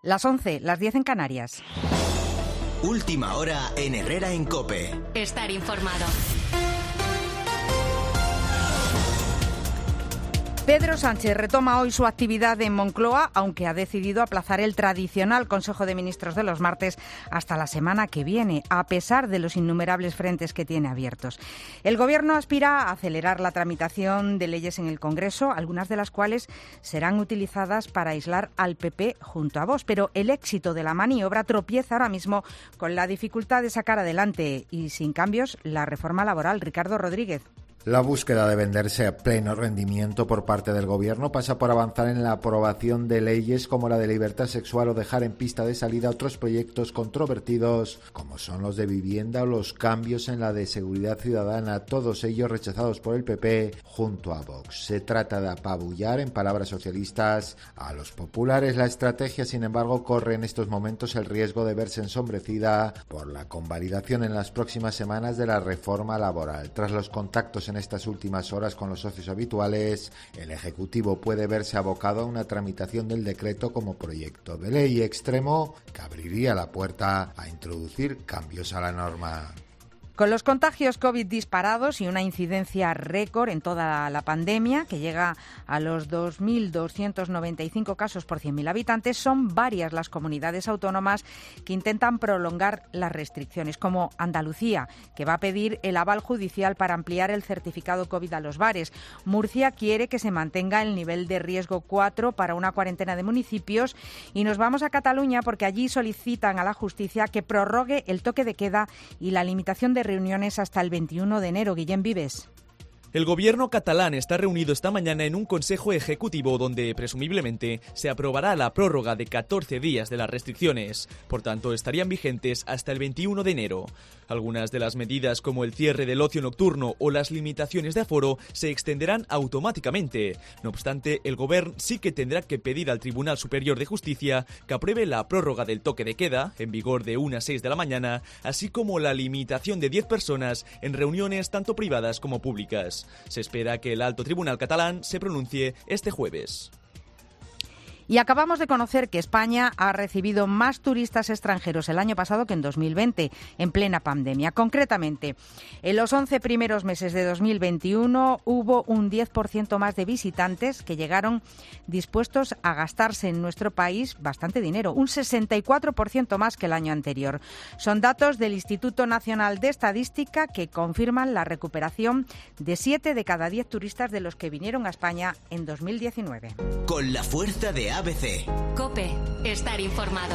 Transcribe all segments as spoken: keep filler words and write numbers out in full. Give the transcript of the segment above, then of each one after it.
Las once, las diez en Canarias. Última hora en Herrera en COPE. Estar informado. Pedro Sánchez retoma hoy su actividad en Moncloa, aunque ha decidido aplazar el tradicional Consejo de Ministros de los martes hasta la semana que viene, a pesar de los innumerables frentes que tiene abiertos. El Gobierno aspira a acelerar la tramitación de leyes en el Congreso, algunas de las cuales serán utilizadas para aislar al P P junto a Vox, pero el éxito de la maniobra tropieza ahora mismo con la dificultad de sacar adelante y sin cambios la reforma laboral. Ricardo Rodríguez. La búsqueda de venderse a pleno rendimiento por parte del Gobierno pasa por avanzar en la aprobación de leyes como la de libertad sexual o dejar en pista de salida otros proyectos controvertidos, como son los de vivienda o los cambios en la de seguridad ciudadana, todos ellos rechazados por el P P junto a Vox. Se trata de apabullar, en palabras socialistas, a los populares. La estrategia, sin embargo, corre en estos momentos el riesgo de verse ensombrecida por la convalidación en las próximas semanas de la reforma laboral. Tras los contactos en estas últimas horas con los socios habituales, el Ejecutivo puede verse abocado a una tramitación del decreto como proyecto de ley extremo que abriría la puerta a introducir cambios a la norma. Con los contagios COVID disparados y una incidencia récord en toda la pandemia, que llega a los dos mil doscientos noventa y cinco casos por cien mil habitantes, son varias las comunidades autónomas que intentan prolongar las restricciones, como Andalucía, que va a pedir el aval judicial para ampliar el certificado COVID a los bares. Murcia quiere que se mantenga el nivel de riesgo cuatro para una cuarentena de municipios. Y nos vamos a Cataluña porque allí solicitan a la justicia que prorrogue el toque de queda y la limitación de reuniones hasta el veintiuno de enero. Guillem Vives. El gobierno catalán está reunido esta mañana en un consejo ejecutivo donde, presumiblemente, se aprobará la prórroga de catorce días de las restricciones. Por tanto, estarían vigentes hasta el veintiuno de enero. Algunas de las medidas, como el cierre del ocio nocturno o las limitaciones de aforo, se extenderán automáticamente. No obstante, el gobierno sí que tendrá que pedir al Tribunal Superior de Justicia que apruebe la prórroga del toque de queda, en vigor de una a seis de la mañana, así como la limitación de diez personas en reuniones tanto privadas como públicas. Se espera que el alto tribunal catalán se pronuncie este jueves. Y acabamos de conocer que España ha recibido más turistas extranjeros el año pasado que en dos mil veinte, en plena pandemia. Concretamente, en los once primeros meses de dos mil veintiuno hubo un diez por ciento más de visitantes que llegaron dispuestos a gastarse en nuestro país bastante dinero, un sesenta y cuatro por ciento más que el año anterior. Son datos del Instituto Nacional de Estadística que confirman la recuperación de siete de cada diez turistas de los que vinieron a España en dos mil diecinueve. Con la fuerza de A B C. COPE. Estar informado.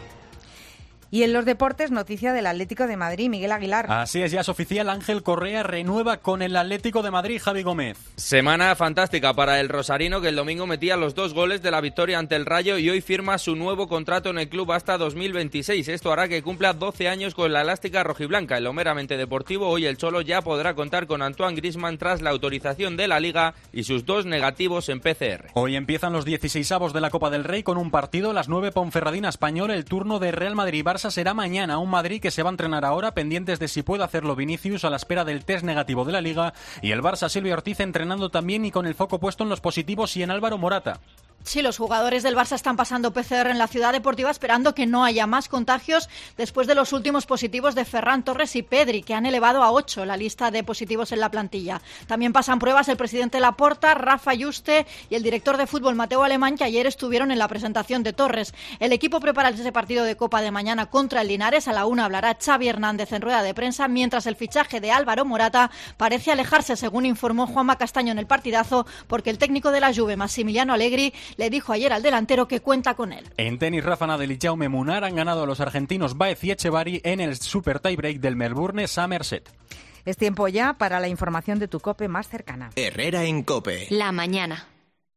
Y en los deportes, noticia del Atlético de Madrid, Miguel Aguilar. Así es, ya es oficial, Ángel Correa renueva con el Atlético de Madrid, Javi Gómez. Semana fantástica para el rosarino, que el domingo metía los dos goles de la victoria ante el Rayo y hoy firma su nuevo contrato en el club hasta dos mil veintiséis. Esto hará que cumpla doce años con la elástica rojiblanca. En lo meramente deportivo, hoy el Cholo ya podrá contar con Antoine Griezmann tras la autorización de la Liga y sus dos negativos en P C R. Hoy empiezan los dieciseisavos de la Copa del Rey con un partido a las nueve Ponferradina Español. El turno de Real Madrid-Barça será mañana, un Madrid que se va a entrenar ahora, pendientes de si puede hacerlo Vinicius a la espera del test negativo de la Liga, y el Barça Silvio Ortiz entrenando también y con el foco puesto en los positivos y en Álvaro Morata. Sí, los jugadores del Barça están pasando P C R en la Ciudad Deportiva esperando que no haya más contagios después de los últimos positivos de Ferran Torres y Pedri, que han elevado a ocho la lista de positivos en la plantilla. También pasan pruebas el presidente Laporta, Rafa Yuste y el director de fútbol Mateo Alemán, que ayer estuvieron en la presentación de Torres. El equipo prepara ese partido de Copa de mañana contra el Linares. A la una hablará Xavi Hernández en rueda de prensa, mientras el fichaje de Álvaro Morata parece alejarse, según informó Juanma Castaño en el partidazo, porque el técnico de la Juve, Massimiliano Allegri, le dijo ayer al delantero que cuenta con él. En tenis, Rafa Nadal y Jaume Munar han ganado a los argentinos Baez y Echevarri en el super tiebreak del Melbourne Somerset. Es tiempo ya para la información de tu COPE más cercana. Herrera en COPE. La mañana.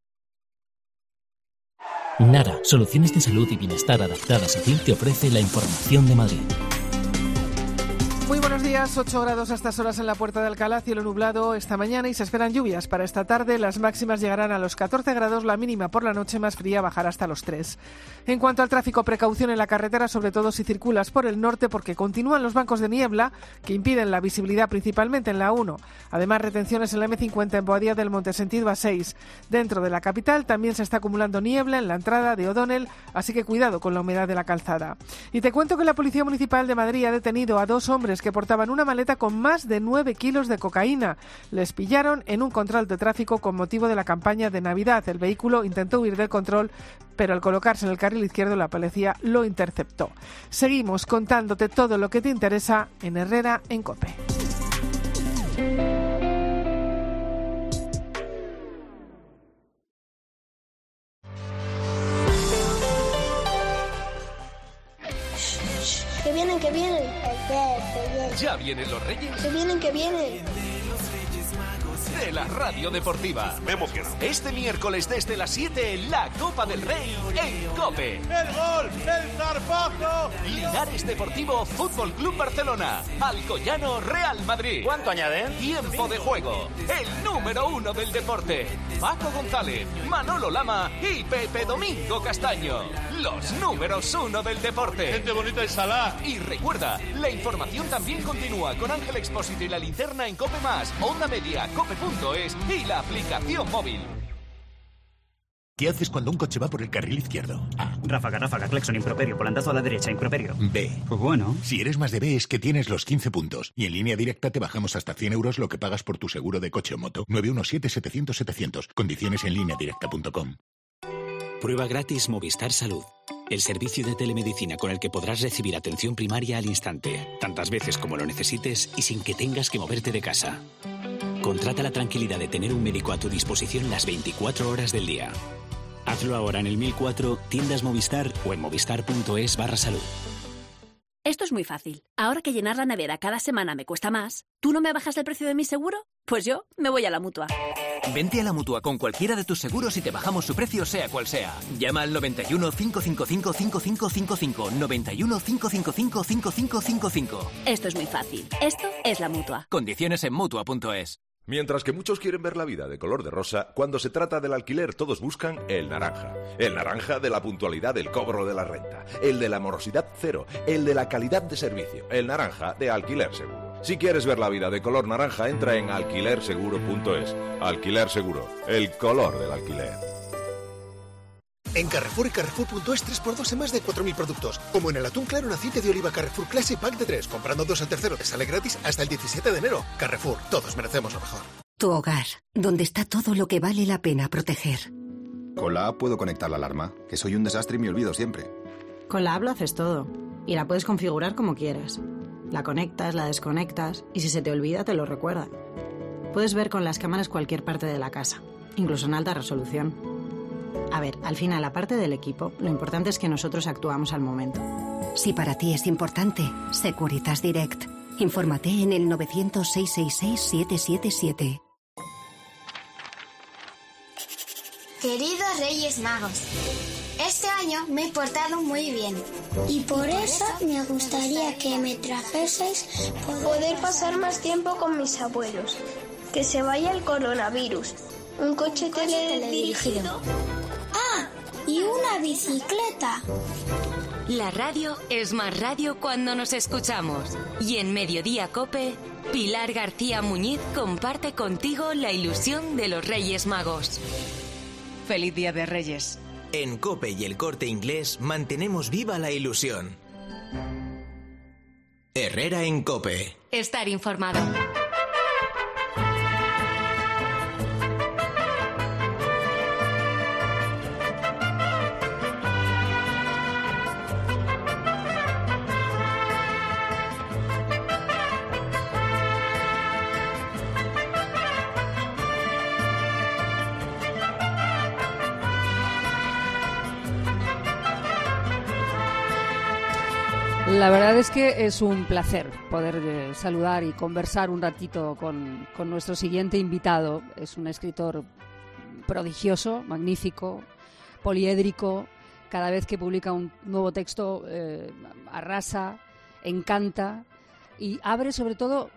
Nara, soluciones de salud y bienestar adaptadas a ti, te ofrece la información de Madrid. Muy buenos días. días, ocho grados a estas horas en la Puerta de Alcalá, cielo nublado esta mañana y se esperan lluvias para esta tarde. Las máximas llegarán a los catorce grados, la mínima por la noche más fría bajará hasta los tres. En cuanto al tráfico, precaución en la carretera, sobre todo si circulas por el norte, porque continúan los bancos de niebla que impiden la visibilidad principalmente en la uno. Además, retenciones en la eme cincuenta en Boadilla del Monte sentido A seis. Dentro de la capital también se está acumulando niebla en la entrada de O'Donnell, así que cuidado con la humedad de la calzada. Y te cuento que la Policía Municipal de Madrid ha detenido a dos hombres que portaban una maleta con más de nueve kilos de cocaína. Les pillaron en un control de tráfico con motivo de la campaña de Navidad. El vehículo intentó huir del control, pero al colocarse en el carril izquierdo la policía lo interceptó. Seguimos contándote todo lo que te interesa en Herrera en COPE. Que vienen, que vienen. ¿Ya vienen los Reyes? Que vienen, que vienen. De la Radio Deportiva. Me emociono. Este miércoles desde las siete, la Copa del Rey en COPE. ¡El gol! ¡El zarpazo! Linares Deportivo Fútbol Club Barcelona. Alcoyano Real Madrid. ¿Cuánto añaden? Tiempo de juego. El número uno del deporte. Paco González, Manolo Lama y Pepe Domingo Castaño. Los números uno del deporte. Gente bonita y salá. Y recuerda, la información también continúa con Ángel Expósito y la linterna en COPE Más, Onda Media, cope punto es y la aplicación móvil. ¿Qué haces cuando un coche va por el carril izquierdo? A. Ráfaga, ráfaga, claxon, improperio, volantazo a la derecha, improperio. B. Pues bueno. Si eres más de B es que tienes los quince puntos. Y en línea directa te bajamos hasta cien euros lo que pagas por tu seguro de coche o moto. nueve uno siete, setecientos, setecientos. Condiciones en línea directa punto com. Prueba gratis Movistar Salud. El servicio de telemedicina con el que podrás recibir atención primaria al instante, tantas veces como lo necesites y sin que tengas que moverte de casa. Contrata la tranquilidad de tener un médico a tu disposición las veinticuatro horas del día. Hazlo ahora en el mil cuatro, tiendas Movistar o en movistar.es barra salud. Esto es muy fácil. Ahora que llenar la nevera cada semana me cuesta más, ¿tú no me bajas el precio de mi seguro? Pues yo me voy a la Mutua. Vente a la Mutua con cualquiera de tus seguros y te bajamos su precio sea cual sea. Llama al noventa y uno, cinco cinco cinco, cinco cinco cinco cinco, noventa y uno, cinco cinco cinco, cinco cinco cinco cinco. Esto es muy fácil. Esto es la Mutua. Condiciones en Mutua punto es. Mientras que muchos quieren ver la vida de color de rosa, cuando se trata del alquiler todos buscan el naranja. El naranja de la puntualidad del cobro de la renta, el de la morosidad cero, el de la calidad de servicio, el naranja de Alquiler Seguro. Si quieres ver la vida de color naranja, entra en alquiler seguro punto es. Alquiler Seguro, el color del alquiler. En Carrefour y Carrefour punto es tres por dos en más de cuatro mil productos. Como en el atún claro en aceite de oliva Carrefour Classic Pack de tres. Comprando dos al tercero te sale gratis hasta el diecisiete de enero. Carrefour, todos merecemos lo mejor. Tu hogar, donde está todo lo que vale la pena proteger. Con la app puedo conectar la alarma, que soy un desastre y me olvido siempre. Con la app lo haces todo. Y la puedes configurar como quieras. La conectas, la desconectas y si se te olvida te lo recuerda. Puedes ver con las cámaras cualquier parte de la casa, incluso en alta resolución. A ver, al final, aparte del equipo, lo importante es que nosotros actuamos al momento. Si para ti es importante, Securitas Direct. Infórmate en el novecientos, seiscientos sesenta y seis, siete siete siete. Queridos Reyes Magos, este año me he portado muy bien. Y por eso me gustaría que me trajeseis poder pasar más tiempo con mis abuelos. Que se vaya el coronavirus. Un coche teledirigido. ¡Ah! Y una bicicleta. La radio es más radio cuando nos escuchamos. Y en Mediodía COPE, Pilar García Muñiz comparte contigo la ilusión de los Reyes Magos. Feliz Día de Reyes. En COPE y El Corte Inglés mantenemos viva la ilusión. Herrera en COPE. Estar informado. La verdad es que es un placer poder eh, saludar y conversar un ratito con, con nuestro siguiente invitado. Es un escritor prodigioso, magnífico, poliédrico. Cada vez que publica un nuevo texto eh, arrasa, encanta. y abre sobre todo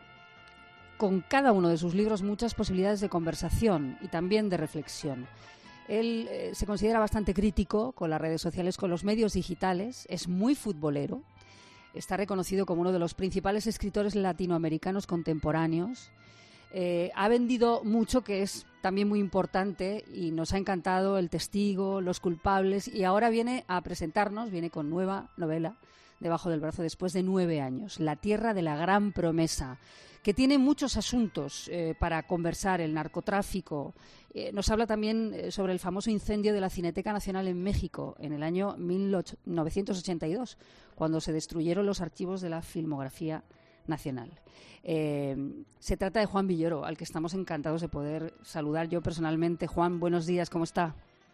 con cada uno de sus libros muchas posibilidades de conversación y también de reflexión. Él eh, se considera bastante crítico con las redes sociales, con los medios digitales, es muy futbolero, está reconocido como uno de los principales escritores latinoamericanos contemporáneos. Eh, ha vendido mucho, que es también muy importante, y nos ha encantado El Testigo, Los Culpables, y ahora viene a presentarnos, viene con nueva novela debajo del brazo después de nueve años, La Tierra de la Gran Promesa, que tiene muchos asuntos eh, para conversar, el narcotráfico. Eh, nos habla también eh, sobre el famoso incendio de la Cineteca Nacional en México en el año mil novecientos ochenta y dos, cuando se destruyeron los archivos de la filmografía nacional. Eh, se trata de Juan Villoro, al que estamos encantados de poder saludar yo personalmente. Juan, buenos días, ¿cómo está?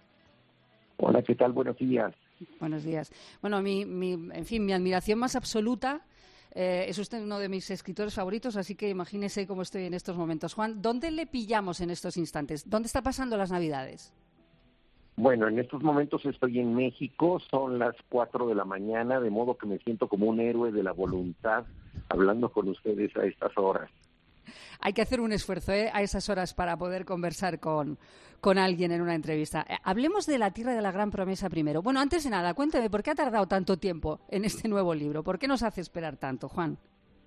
Hola, ¿qué tal? Buenos días. Buenos días. Bueno, mi, mi, en fin, mi admiración más absoluta, eh, es usted uno de mis escritores favoritos, así que imagínese cómo estoy en estos momentos. Juan, ¿dónde le pillamos en estos instantes? ¿Dónde está pasando las Navidades? Bueno, en estos momentos estoy en México, son las cuatro de la mañana, de modo que me siento como un héroe de la voluntad hablando con ustedes a estas horas. Hay que hacer un esfuerzo ¿eh? a esas horas para poder conversar con, con alguien en una entrevista. Eh, hablemos de La Tierra de la Gran Promesa primero. Bueno, antes de nada, cuénteme, ¿por qué ha tardado tanto tiempo en este nuevo libro? ¿Por qué nos hace esperar tanto, Juan?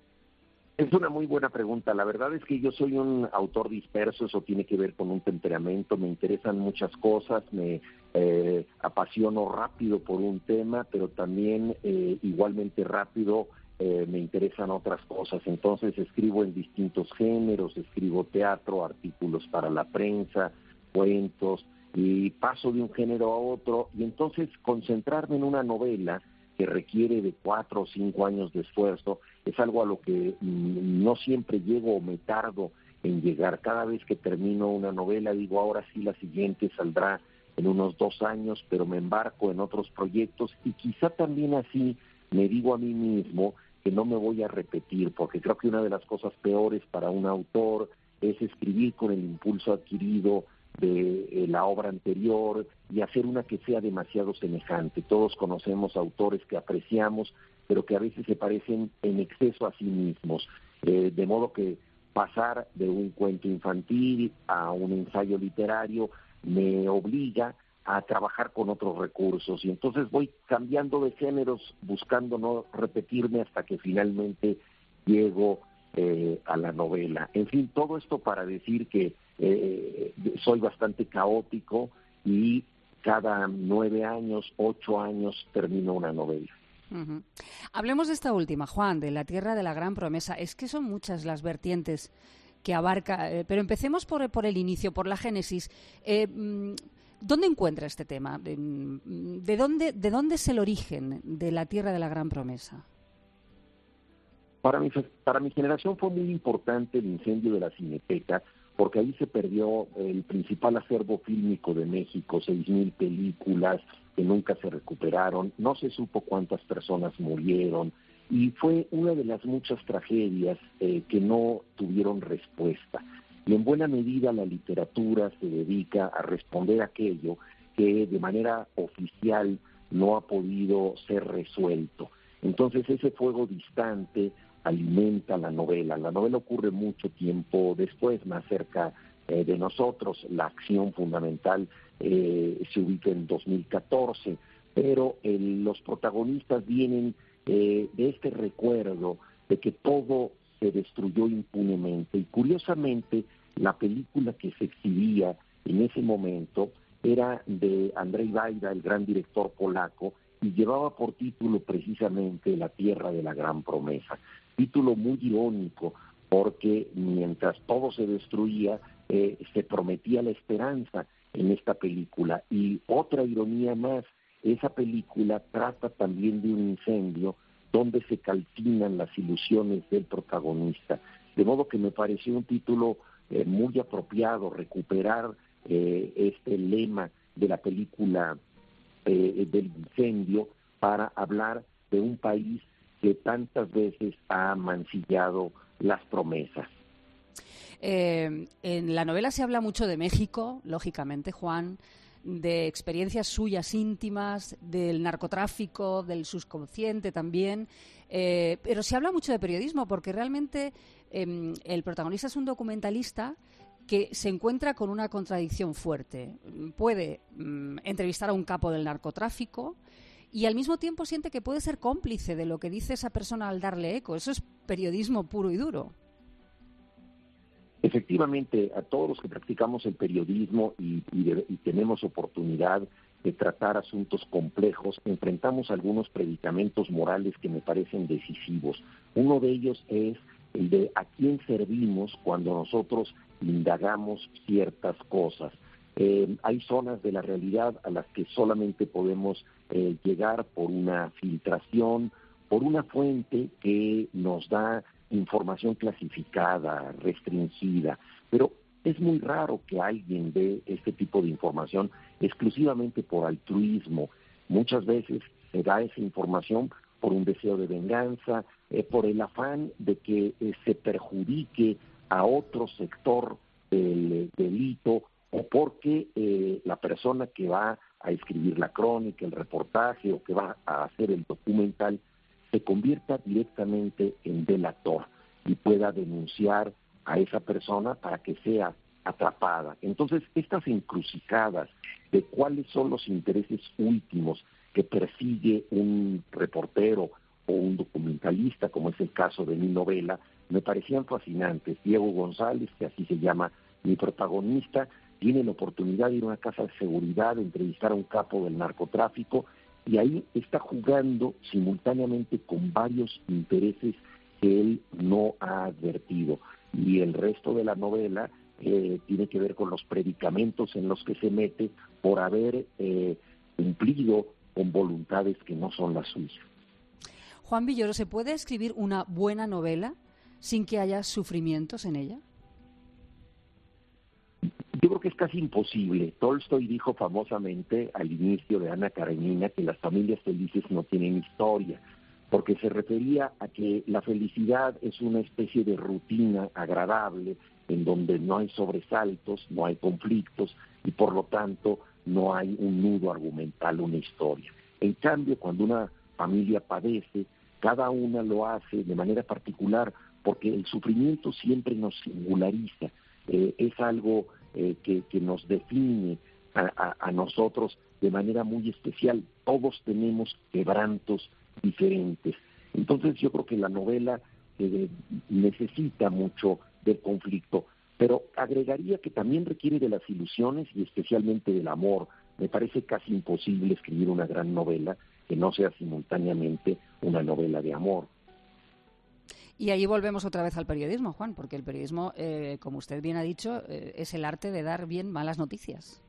Es una muy buena pregunta. La verdad es que yo soy un autor disperso, eso tiene que ver con un temperamento, me interesan muchas cosas, me eh, apasiono rápido por un tema, pero también eh, igualmente rápido eh, me interesan otras cosas. Entonces escribo en distintos géneros, escribo teatro, artículos para la prensa, cuentos, y paso de un género a otro, y entonces concentrarme en una novela que requiere de cuatro o cinco años de esfuerzo, es algo a lo que mm, no siempre llego o me tardo en llegar. Cada vez que termino una novela digo, ahora sí la siguiente saldrá en unos dos años, pero me embarco en otros proyectos y quizá también así me digo a mí mismo que no me voy a repetir, porque creo que una de las cosas peores para un autor es escribir con el impulso adquirido de eh, la obra anterior y hacer una que sea demasiado semejante. Todos conocemos autores que apreciamos, pero que a veces se parecen en exceso a sí mismos, eh, de modo que pasar de un cuento infantil a un ensayo literario me obliga a trabajar con otros recursos, y entonces voy cambiando de géneros, buscando no repetirme hasta que finalmente llego eh, a la novela. En fin, todo esto para decir que Eh, soy bastante caótico y cada nueve años, ocho años termino una novela. Uh-huh. Hablemos de esta última, Juan, de La Tierra de la Gran Promesa. Es que son muchas las vertientes que abarca, eh, pero empecemos por, por el inicio, por la génesis. Eh, ¿Dónde encuentra este tema? ¿De, de, dónde, ¿De dónde es el origen de La Tierra de la Gran Promesa? Para mi, para mi generación fue muy importante el incendio de la Cineteca, porque ahí se perdió el principal acervo fílmico de México, seis mil películas que nunca se recuperaron, no se supo cuántas personas murieron, y fue una de las muchas tragedias eh, que no tuvieron respuesta. Y en buena medida la literatura se dedica a responder a aquello que de manera oficial no ha podido ser resuelto. Entonces ese fuego distante alimenta la novela. La novela ocurre mucho tiempo después, más cerca eh, de nosotros. La acción fundamental eh, se ubica en dos mil catorce, pero el, los protagonistas vienen eh, de este recuerdo de que todo se destruyó impunemente. Y curiosamente, la película que se exhibía en ese momento era de Andrzej Wajda, el gran director polaco, y llevaba por título precisamente La Tierra de la Gran Promesa. Título muy irónico, porque mientras todo se destruía, eh, se prometía la esperanza en esta película. Y otra ironía más, esa película trata también de un incendio donde se calcinan las ilusiones del protagonista. De modo que me pareció un título eh, muy apropiado, recuperar eh, este lema de la película eh, del incendio para hablar de un país que tantas veces ha mancillado las promesas. Eh, en la novela se habla mucho de México, lógicamente, Juan, de experiencias suyas íntimas, del narcotráfico, del subconsciente también. Eh, pero se habla mucho de periodismo porque realmente eh, el protagonista es un documentalista que se encuentra con una contradicción fuerte. Puede mm, entrevistar a un capo del narcotráfico y al mismo tiempo siente que puede ser cómplice de lo que dice esa persona al darle eco. Eso es periodismo puro y duro. Efectivamente, a todos los que practicamos el periodismo y, y, de, y tenemos oportunidad de tratar asuntos complejos, enfrentamos algunos predicamentos morales que me parecen decisivos. Uno de ellos es el de a quién servimos cuando nosotros indagamos ciertas cosas. Eh, hay zonas de la realidad a las que solamente podemos eh, llegar por una filtración, por una fuente que nos da información clasificada, restringida, pero es muy raro que alguien dé este tipo de información exclusivamente por altruismo. Muchas veces se da esa información por un deseo de venganza, eh, por el afán de que eh, se perjudique a otro sector del eh, delito, o porque eh, la persona que va a escribir la crónica, el reportaje, o que va a hacer el documental, se convierta directamente en delator y pueda denunciar a esa persona para que sea atrapada. Entonces, estas encrucijadas de cuáles son los intereses últimos que persigue un reportero o un documentalista, como es el caso de mi novela, me parecían fascinantes. Diego González, que así se llama mi protagonista, tiene la oportunidad de ir a una casa de seguridad, de entrevistar a un capo del narcotráfico, y ahí está jugando simultáneamente con varios intereses que él no ha advertido. Y el resto de la novela eh, tiene que ver con los predicamentos en los que se mete por haber eh, cumplido con voluntades que no son las suyas. Juan Villoro, ¿se puede escribir una buena novela sin que haya sufrimientos en ella? Yo creo que es casi imposible. Tolstoy dijo famosamente al inicio de Ana Karenina que las familias felices no tienen historia, porque se refería a que la felicidad es una especie de rutina agradable en donde no hay sobresaltos, no hay conflictos y por lo tanto no hay un nudo argumental, una historia. En cambio, cuando una familia padece, cada una lo hace de manera particular porque el sufrimiento siempre nos singulariza, eh, es algo eh, que, que nos define a, a, a nosotros de manera muy especial. Todos tenemos quebrantos diferentes. Entonces yo creo que la novela eh, necesita mucho del conflicto, pero agregaría que también requiere de las ilusiones y especialmente del amor. Me parece casi imposible escribir una gran novela que no sea simultáneamente una novela de amor. Y ahí volvemos otra vez al periodismo, Juan, porque el periodismo, eh, como usted bien ha dicho, eh, es el arte de dar bien malas noticias.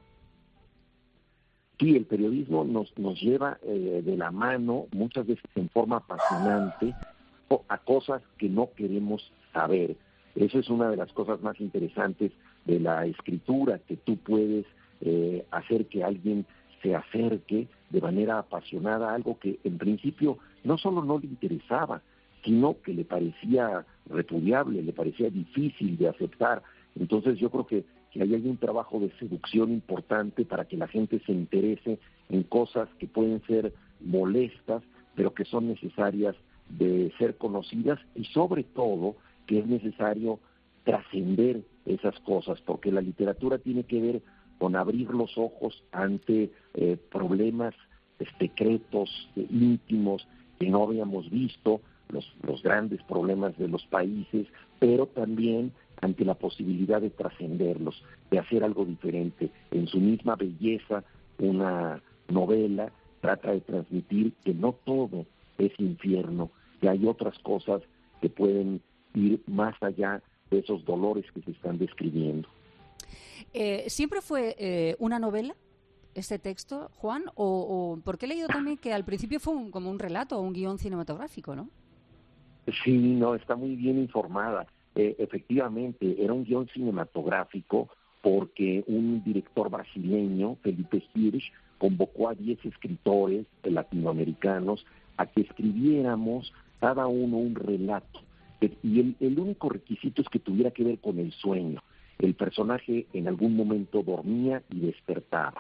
Sí, el periodismo nos, nos lleva eh, de la mano, muchas veces en forma apasionante, a cosas que no queremos saber. Eso es una de las cosas más interesantes de la escritura, que tú puedes eh, hacer que alguien se acerque de manera apasionada a algo que en principio no solo no le interesaba, sino que le parecía repudiable, le parecía difícil de aceptar. Entonces yo creo que, que ahí hay un trabajo de seducción importante para que la gente se interese en cosas que pueden ser molestas, pero que son necesarias de ser conocidas, y sobre todo que es necesario trascender esas cosas, porque la literatura tiene que ver con abrir los ojos ante eh, problemas secretos, eh, íntimos, que no habíamos visto, los, los grandes problemas de los países, pero también ante la posibilidad de trascenderlos, de hacer algo diferente. En su misma belleza, una novela trata de transmitir que no todo es infierno, que hay otras cosas que pueden ir más allá de esos dolores que se están describiendo. Eh, ¿Siempre fue eh, una novela este texto, Juan? O, o porque he leído también que al principio fue un, como un relato o un guión cinematográfico, ¿no? Sí, no, está muy bien informada. Eh, efectivamente, era un guión cinematográfico porque un director brasileño, Felipe Hirsch, convocó a diez escritores latinoamericanos a que escribiéramos cada uno un relato. Y el, el único requisito es que tuviera que ver con el sueño. El personaje en algún momento dormía y despertaba.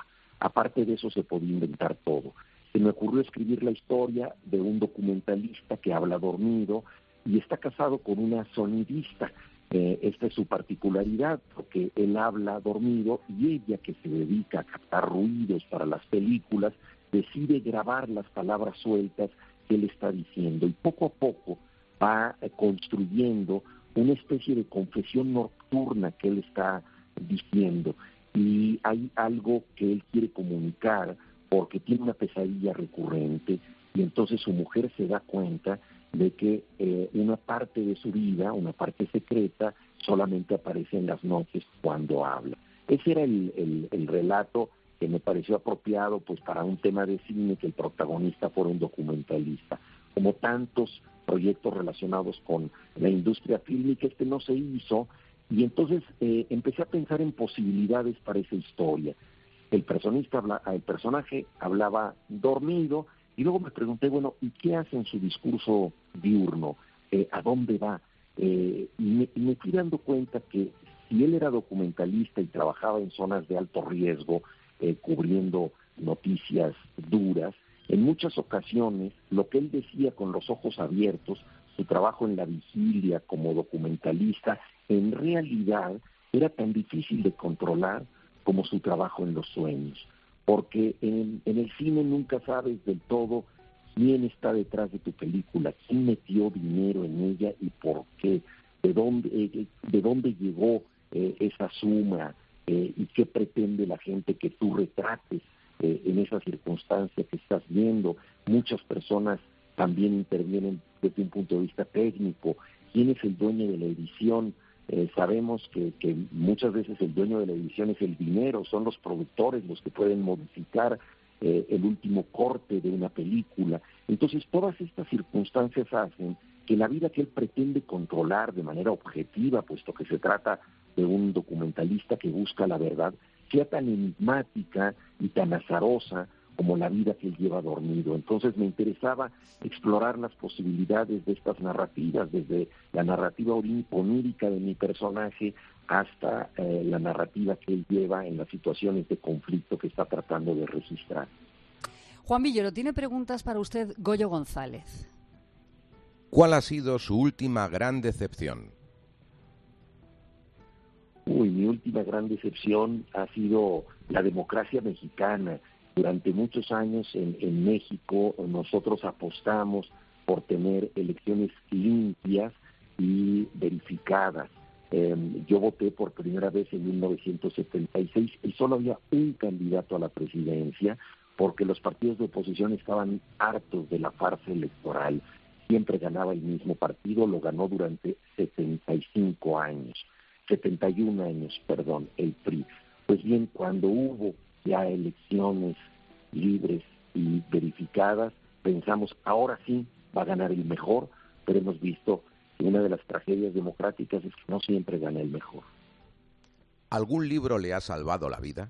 Aparte de eso se podía inventar todo. Se me ocurrió escribir la historia de un documentalista que habla dormido y está casado con una sonidista. Eh, esta es su particularidad, porque él habla dormido y ella, que se dedica a captar ruidos para las películas, decide grabar las palabras sueltas que él está diciendo y poco a poco va eh, construyendo una especie de confesión nocturna que él está diciendo, y hay algo que él quiere comunicar porque tiene una pesadilla recurrente, y entonces su mujer se da cuenta de que eh, una parte de su vida, una parte secreta, solamente aparece en las noches cuando habla. Ese era el, el, el relato que me pareció apropiado pues para un tema de cine, que el protagonista fuera un documentalista. Como tantos proyectos relacionados con la industria fílmica, este no se hizo, y entonces eh, empecé a pensar en posibilidades para esa historia. El personista habla, el personaje hablaba dormido, y luego me pregunté, bueno, ¿y qué hace en su discurso diurno? Eh, ¿A dónde va? Eh, y, me, y me fui dando cuenta que si él era documentalista y trabajaba en zonas de alto riesgo, eh, cubriendo noticias duras, en muchas ocasiones lo que él decía con los ojos abiertos, su trabajo en la vigilia como documentalista, en realidad era tan difícil de controlar como su trabajo en los sueños, porque en, en el cine nunca sabes del todo quién está detrás de tu película, quién metió dinero en ella y por qué, de dónde, eh, de dónde llegó eh, esa suma eh, y qué pretende la gente que tú retrates eh, en esa circunstancia que estás viendo. Muchas personas también intervienen desde un punto de vista técnico. ¿Quién es el dueño de la edición? Eh, sabemos que, que muchas veces el dueño de la edición es el dinero, son los productores los que pueden modificar eh, el último corte de una película. Entonces todas estas circunstancias hacen que la vida que él pretende controlar de manera objetiva, puesto que se trata de un documentalista que busca la verdad, sea tan enigmática y tan azarosa como la vida que él lleva dormido. Entonces me interesaba explorar las posibilidades de estas narrativas, desde la narrativa onírica de mi personaje hasta eh, la narrativa que él lleva en las situaciones de conflicto que está tratando de registrar. Juan Villoro, tiene preguntas para usted Goyo González. ¿Cuál ha sido su última gran decepción? Uy, mi última gran decepción ha sido la democracia mexicana. Durante muchos años en, en México nosotros apostamos por tener elecciones limpias y verificadas. Eh, yo voté por primera vez en mil novecientos setenta y seis y solo había un candidato a la presidencia porque los partidos de oposición estaban hartos de la farsa electoral. Siempre ganaba el mismo partido, lo ganó durante setenta y cinco años, setenta y un años, perdón, el P R I. Pues bien, cuando hubo ya elecciones libres y verificadas, pensamos, ahora sí va a ganar el mejor, pero hemos visto que una de las tragedias democráticas es que no siempre gana el mejor. ¿Algún libro le ha salvado la vida?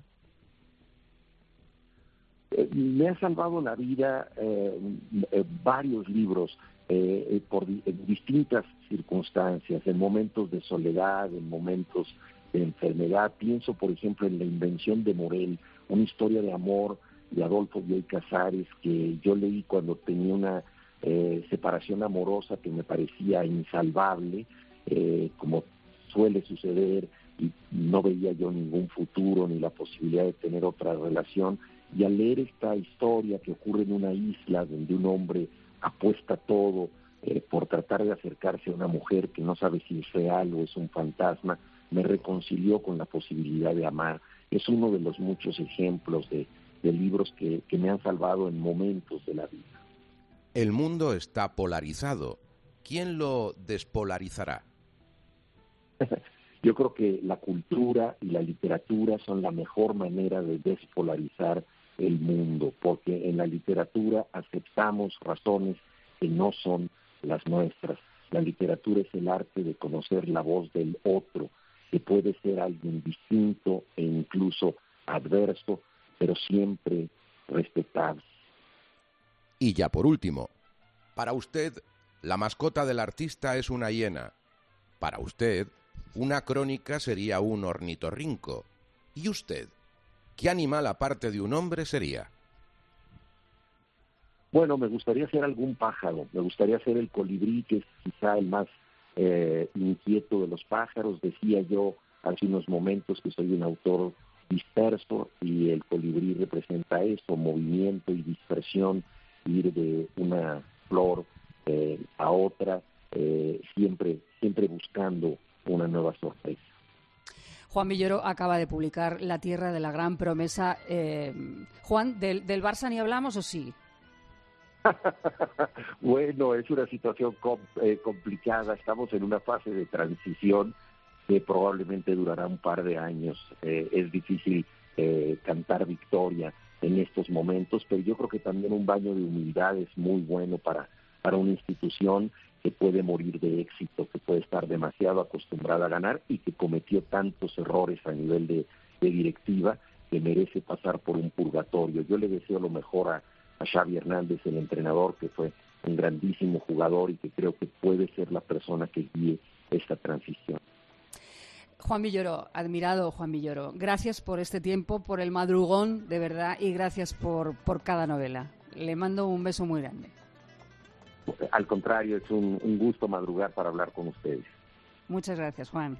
Eh, me ha salvado la vida eh, eh, varios libros, eh, por di- en distintas circunstancias, en momentos de soledad, en momentos de enfermedad. Pienso, por ejemplo, en La invención de Morel, una historia de amor de Adolfo Bioy Casares, que yo leí cuando tenía una eh, separación amorosa que me parecía insalvable, eh, como suele suceder, y no veía yo ningún futuro ni la posibilidad de tener otra relación. Y al leer esta historia que ocurre en una isla donde un hombre apuesta todo eh, por tratar de acercarse a una mujer que no sabe si es real o es un fantasma, me reconcilió con la posibilidad de amar. Es uno de los muchos ejemplos de, de libros que, que me han salvado en momentos de la vida. El mundo está polarizado. ¿Quién lo despolarizará? Yo creo que la cultura y la literatura son la mejor manera de despolarizar el mundo, porque en la literatura aceptamos razones que no son las nuestras. La literatura es el arte de conocer la voz del otro, que puede ser alguien distinto e incluso adverso, pero siempre respetable. Y ya por último, para usted, la mascota del artista es una hiena. Para usted, una crónica sería un ornitorrinco. ¿Y usted? ¿qué animal aparte de un hombre sería? Bueno, me gustaría ser algún pájaro, me gustaría ser el colibrí, que es quizá el más eh, inquieto de los pájaros. Decía yo hace unos momentos que soy un autor disperso y el colibrí representa eso, movimiento y dispersión, ir de una flor eh, a otra, eh, siempre, siempre buscando una nueva sorpresa. Juan Villoro acaba de publicar La tierra de la gran promesa. Eh, Juan, ¿del, ¿del Barça ni hablamos o sí? Bueno, es una situación com- eh, complicada. Estamos en una fase de transición que probablemente durará un par de años. Eh, es difícil eh, cantar victoria en estos momentos, pero yo creo que también un baño de humildad es muy bueno para, para una institución que puede morir de éxito, que puede estar demasiado acostumbrada a ganar y que cometió tantos errores a nivel de, de directiva que merece pasar por un purgatorio. Yo le deseo lo mejor a a Xavi Hernández, el entrenador, que fue un grandísimo jugador y que creo que puede ser la persona que guíe esta transición. Juan Villoro, admirado Juan Villoro, gracias por este tiempo, por el madrugón, de verdad, y gracias por, por cada novela. Le mando un beso muy grande. Al contrario, es un, un gusto madrugar para hablar con ustedes. Muchas gracias, Juan.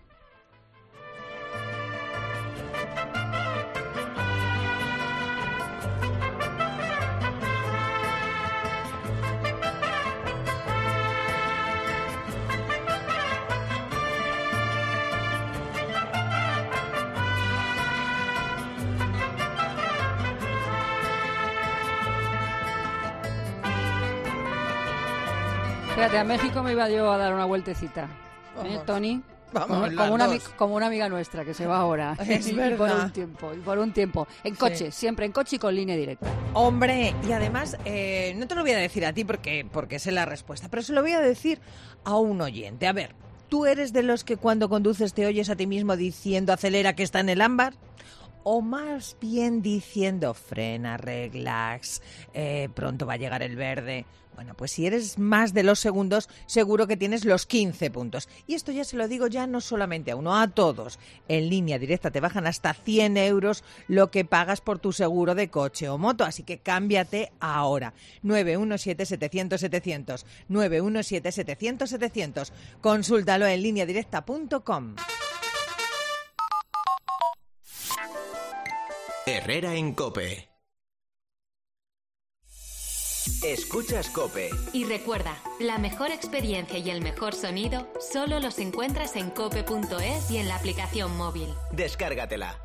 Fíjate, a México me iba yo a dar una vueltecita. ¿Eh, Tony? Vamos, como, como, una, como una amiga nuestra que se va ahora. Es y verdad. por un tiempo, y por un tiempo. En coche, sí. Siempre en coche y con línea directa. Hombre, y además, eh, no te lo voy a decir a ti porque, porque sé la respuesta, pero se lo voy a decir a un oyente. A ver, ¿tú eres de los que cuando conduces te oyes a ti mismo diciendo acelera que está en el ámbar? O más bien diciendo frena, relax, eh, pronto va a llegar el verde. Bueno, pues si eres más de los segundos, seguro que tienes los quince puntos. Y esto ya se lo digo ya no solamente a uno, a todos. En Línea Directa te bajan hasta cien euros lo que pagas por tu seguro de coche o moto. Así que cámbiate ahora. nueve uno siete, setecientos, setecientos. nueve uno siete, setecientos, setecientos. Consúltalo en línea directa punto com. Herrera en COPE. Escuchas COPE. Y recuerda, la mejor experiencia y el mejor sonido solo los encuentras en cope punto es y en la aplicación móvil. Descárgatela.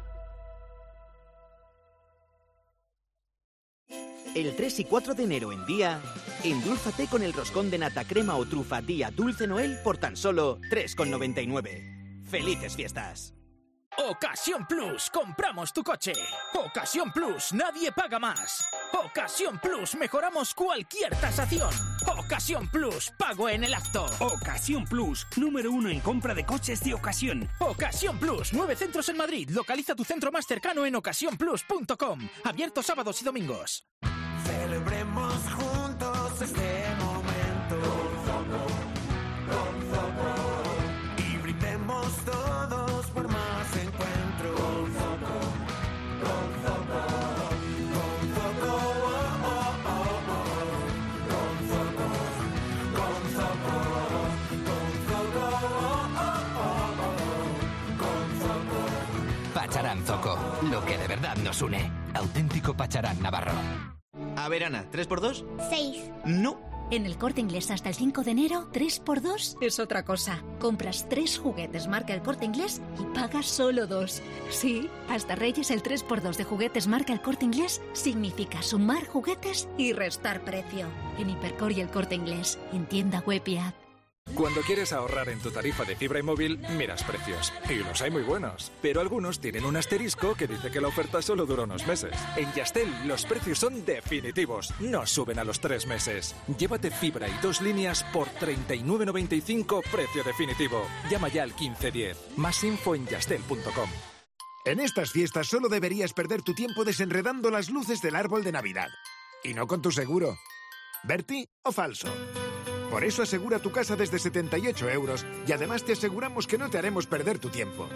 El tres y cuatro de enero en Día, endúlzate con el roscón de nata, crema o trufa Día Dulce Noel por tan solo tres con noventa y nueve. ¡Felices fiestas! Ocasión Plus, compramos tu coche. Ocasión Plus, nadie paga más. Ocasión Plus, mejoramos cualquier tasación. Ocasión Plus, pago en el acto. Ocasión Plus, número uno en compra de coches de ocasión. Ocasión Plus, nueve centros en Madrid. Localiza tu centro más cercano en ocasión plus punto com. Abierto sábados y domingos. Celebremos juntos este momento. Con Zoco, con Zoco. Y brindemos todos por más encuentros. Con Zoco, con Zoco. Con Zoco, oh, oh, oh, oh. Con Zoco, con Zoco. Con Zoco, oh, oh, oh, oh. Con Zoco. Pacharán Zoco, lo que de verdad nos une. Auténtico Pacharán Navarro. A ver, Ana, ¿tres por dos? Seis. No. En el Corte Inglés hasta el cinco de enero, tres por dos es otra cosa. Compras tres juguetes marca El Corte Inglés y pagas solo dos. Sí, hasta Reyes el tres por dos de juguetes marca El Corte Inglés significa sumar juguetes y restar precio. En Hipercor y El Corte Inglés, en tienda web y app. Cuando quieres ahorrar en tu tarifa de fibra y móvil, miras precios. Y los hay muy buenos. Pero algunos tienen un asterisco que dice que la oferta solo dura unos meses. En Yastel, los precios son definitivos. No suben a los tres meses. Llévate fibra y dos líneas por treinta y nueve noventa y cinco, precio definitivo. Llama ya al quince diez. Más info en yastel punto com. En estas fiestas solo deberías perder tu tiempo desenredando las luces del árbol de Navidad. Y no con tu seguro. ¿Berti o falso? Por eso asegura tu casa desde setenta y ocho euros y además te aseguramos que no te haremos perder tu tiempo.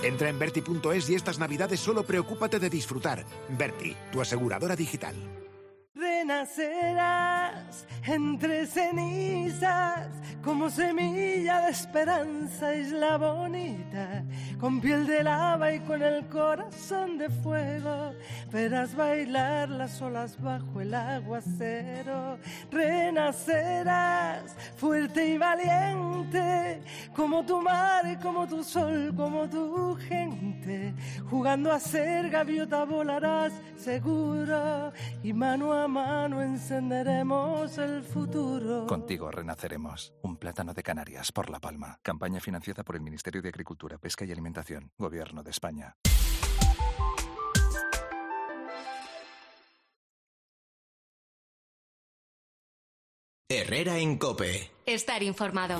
Entra en Berti punto es y estas navidades solo preocúpate de disfrutar. Berti, tu aseguradora digital. Renacerás entre cenizas como semilla de esperanza, isla bonita, con piel de lava y con el corazón de fuego. Verás bailar las olas bajo el aguacero. Renacerás fuerte y valiente como tu mar, como tu sol, como tu gente. Jugando a ser gaviota volarás seguro y mano a mano encenderemos el futuro. Contigo renaceremos. Un plátano de Canarias por La Palma. Campaña financiada por el Ministerio de Agricultura, Pesca y Alimentación. Gobierno de España. Herrera en COPE. Estar informado.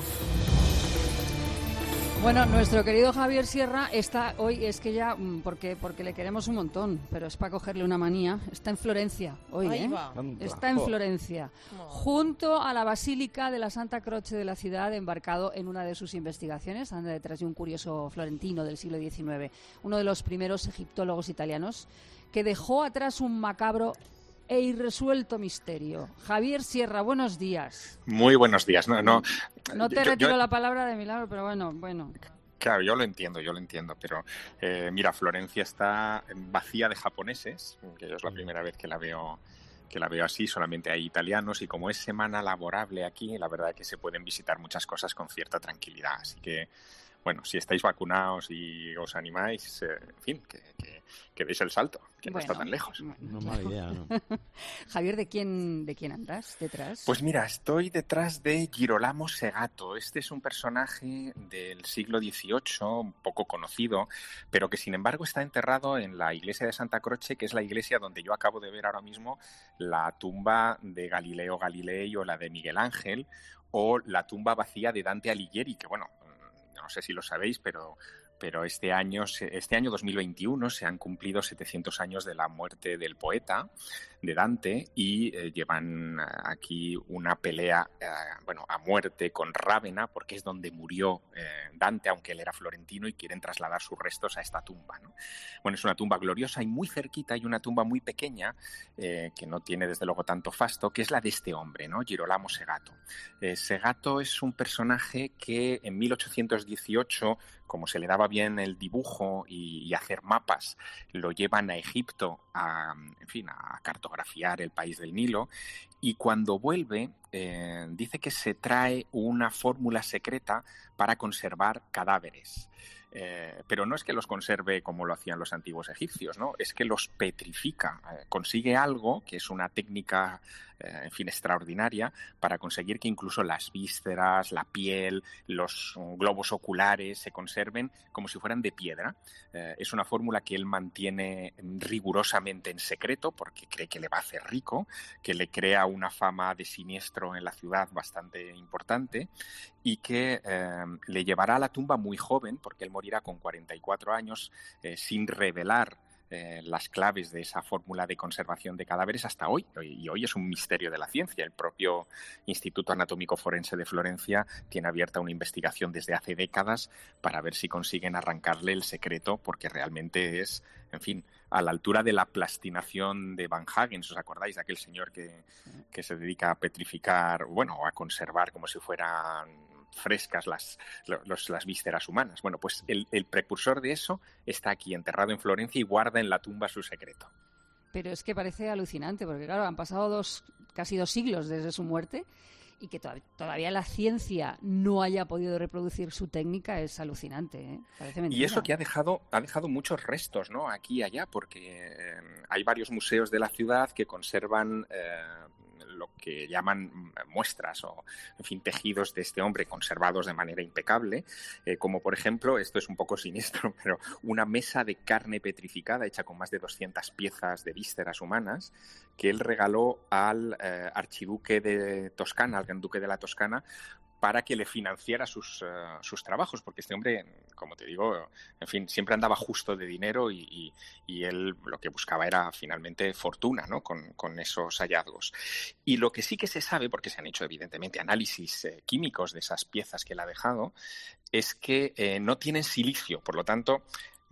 Bueno, nuestro querido Javier Sierra está hoy, es que ya, porque porque le queremos un montón, pero es para cogerle una manía, está en Florencia hoy, Ahí ¿eh? va. Está en Florencia, junto a la Basílica de la Santa Croce de la ciudad, embarcado en una de sus investigaciones, anda detrás de un curioso florentino del siglo diecinueve, uno de los primeros egiptólogos italianos, que dejó atrás un macabro e irresuelto misterio. Javier Sierra, buenos días. Muy buenos días. No, no, no te yo, retiro yo, la palabra de milagro, pero bueno, bueno. Claro, yo lo entiendo, yo lo entiendo, pero eh, mira, Florencia está vacía de japoneses, que yo es la primera vez que la veo que la veo así, solamente hay italianos, y como es semana laborable aquí, la verdad es que se pueden visitar muchas cosas con cierta tranquilidad, así que bueno, si estáis vacunados y os animáis, eh, en fin, que, que, que deis el salto, que bueno, no está tan lejos. No mala idea, ¿no? Javier, ¿de quién, ¿de quién andas detrás? Pues mira, estoy detrás de Girolamo Segato. Este es un personaje del siglo dieciocho, un poco conocido, pero que sin embargo está enterrado en la iglesia de Santa Croce, que es la iglesia donde yo acabo de ver ahora mismo la tumba de Galileo Galilei o la de Miguel Ángel, o la tumba vacía de Dante Alighieri, que bueno, no sé si lo sabéis, pero, pero este año, este año dos mil veintiuno se han cumplido setecientos años de la muerte del poeta, de Dante, y eh, llevan aquí una pelea eh, bueno, a muerte con Rávena, porque es donde murió eh, Dante, aunque él era florentino, y quieren trasladar sus restos a esta tumba, ¿no? Bueno, es una tumba gloriosa, y muy cerquita hay una tumba muy pequeña, eh, que no tiene desde luego tanto fasto, que es la de este hombre, ¿no? Girolamo Segato. Eh, Segato es un personaje que en mil ochocientos dieciocho, como se le daba bien el dibujo y, y hacer mapas, lo llevan a Egipto a, en fin, a cartografiar el país del Nilo, y cuando vuelve eh, dice que se trae una fórmula secreta para conservar cadáveres. Eh, pero no es que los conserve como lo hacían los antiguos egipcios, ¿no? Es que los petrifica. Eh, consigue algo que es una técnica, eh, en fin, extraordinaria para conseguir que incluso las vísceras, la piel, los um, globos oculares se conserven como si fueran de piedra. Eh, es una fórmula que él mantiene rigurosamente en secreto porque cree que le va a hacer rico, que le crea una fama de siniestro en la ciudad bastante importante y que eh, le llevará a la tumba muy joven, porque él morirá con cuarenta y cuatro años, eh, sin revelar eh, las claves de esa fórmula de conservación de cadáveres hasta hoy. Y hoy es un misterio de la ciencia. El propio Instituto Anatómico Forense de Florencia tiene abierta una investigación desde hace décadas para ver si consiguen arrancarle el secreto, porque realmente es, en fin, a la altura de la plastinación de Van Hagen. ¿Os acordáis de aquel señor que, que se dedica a petrificar, bueno, o a conservar como si fueran frescas las, los, las vísceras humanas? Bueno, pues el, el precursor de eso está aquí enterrado en Florencia y guarda en la tumba su secreto. Pero es que parece alucinante, porque claro, han pasado dos, casi dos siglos desde su muerte, y que to- todavía la ciencia no haya podido reproducir su técnica es alucinante, ¿eh? Parece mentira. Y eso que ha dejado, ha dejado muchos restos, ¿no? Aquí y allá, porque eh, hay varios museos de la ciudad que conservan eh, lo que llaman muestras o, en fin, tejidos de este hombre conservados de manera impecable, eh, como por ejemplo, esto es un poco siniestro, pero una mesa de carne petrificada hecha con más de doscientas piezas de vísceras humanas que él regaló al eh, archiduque de Toscana, al gran duque de la Toscana, para que le financiara sus, uh, sus trabajos, porque este hombre, como te digo, en fin, siempre andaba justo de dinero y, y, y él lo que buscaba era finalmente fortuna, ¿no? Con, con esos hallazgos. Y lo que sí que se sabe, porque se han hecho evidentemente análisis eh, químicos de esas piezas que él ha dejado, es que eh, no tienen silicio, por lo tanto,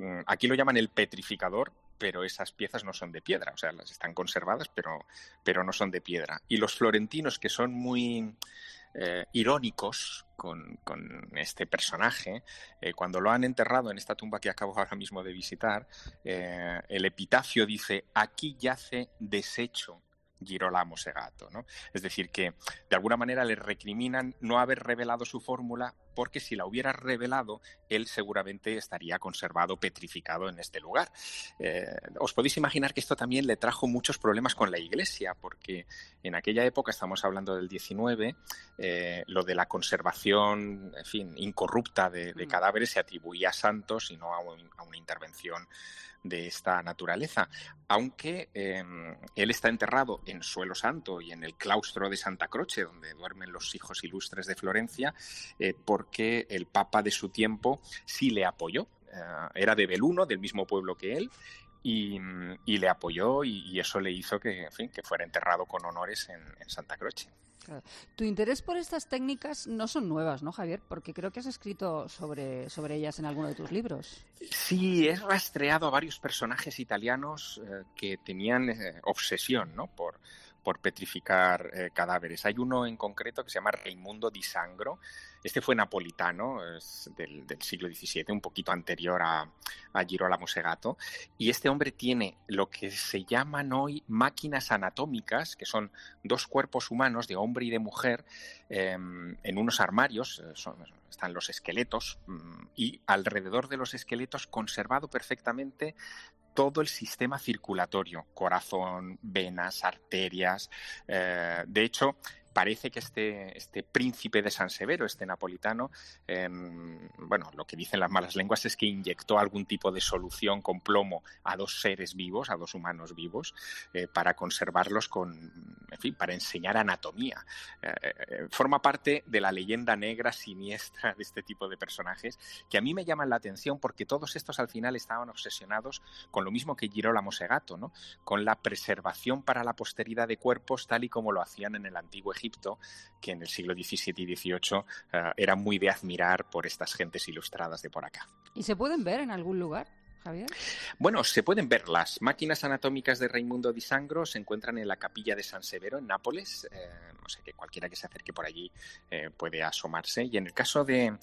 Aquí lo llaman el petrificador, pero esas piezas no son de piedra, o sea, las están conservadas, pero, pero no son de piedra. Y los florentinos, que son muy eh, irónicos con, con este personaje, eh, cuando lo han enterrado en esta tumba que acabo ahora mismo de visitar, eh, el epitafio dice: aquí yace deshecho Girolamo Segato, ¿no? Es decir, que de alguna manera le recriminan no haber revelado su fórmula, porque si la hubiera revelado, él seguramente estaría conservado, petrificado en este lugar. Eh, os podéis imaginar que esto también le trajo muchos problemas con la Iglesia, porque en aquella época, estamos hablando del diecinueve, eh, lo de la conservación, en fin, incorrupta de, de cadáveres se atribuía a santos y no a, un, a una intervención de esta naturaleza, aunque eh, él está enterrado en suelo santo y en el claustro de Santa Croce, donde duermen los hijos ilustres de Florencia, eh, porque el papa de su tiempo sí le apoyó. Eh, era de Belluno, del mismo pueblo que él, y, y le apoyó, y, y eso le hizo que, en fin, que fuera enterrado con honores en, en Santa Croce. Claro. Tu interés por estas técnicas no son nuevas, ¿no, Javier? Porque creo que has escrito sobre, sobre ellas en alguno de tus libros. Sí, he rastreado a varios personajes italianos eh, que tenían eh, obsesión, ¿no?, por, por petrificar eh, cadáveres. Hay uno en concreto que se llama Raimundo di Sangro. Este fue napolitano, es del, del siglo diecisiete, un poquito anterior a, a Girolamo Segato, y este hombre tiene lo que se llaman hoy máquinas anatómicas, que son dos cuerpos humanos, de hombre y de mujer, eh, en unos armarios, son, están los esqueletos, y alrededor de los esqueletos, conservado perfectamente todo el sistema circulatorio, corazón, venas, arterias. Eh, de hecho, parece que este, este príncipe de San Severo, este napolitano, eh, bueno, lo que dicen las malas lenguas es que inyectó algún tipo de solución con plomo a dos seres vivos, a dos humanos vivos, eh, para conservarlos con, en fin, para enseñar anatomía. Eh, eh, forma parte de la leyenda negra siniestra de este tipo de personajes, que a mí me llaman la atención porque todos estos al final estaban obsesionados con lo mismo que Girolamo Segato, ¿no?, con la preservación para la posteridad de cuerpos tal y como lo hacían en el antiguo Egipto. Egipto, que en el siglo diecisiete y dieciocho uh, era muy de admirar por estas gentes ilustradas de por acá. ¿Y se pueden ver en algún lugar, Javier? Bueno, se pueden ver. Las máquinas anatómicas de Raimundo di Sangro se encuentran en la capilla de San Severo, en Nápoles. Eh, no sé, que cualquiera que se acerque por allí eh, puede asomarse. Y en el caso de,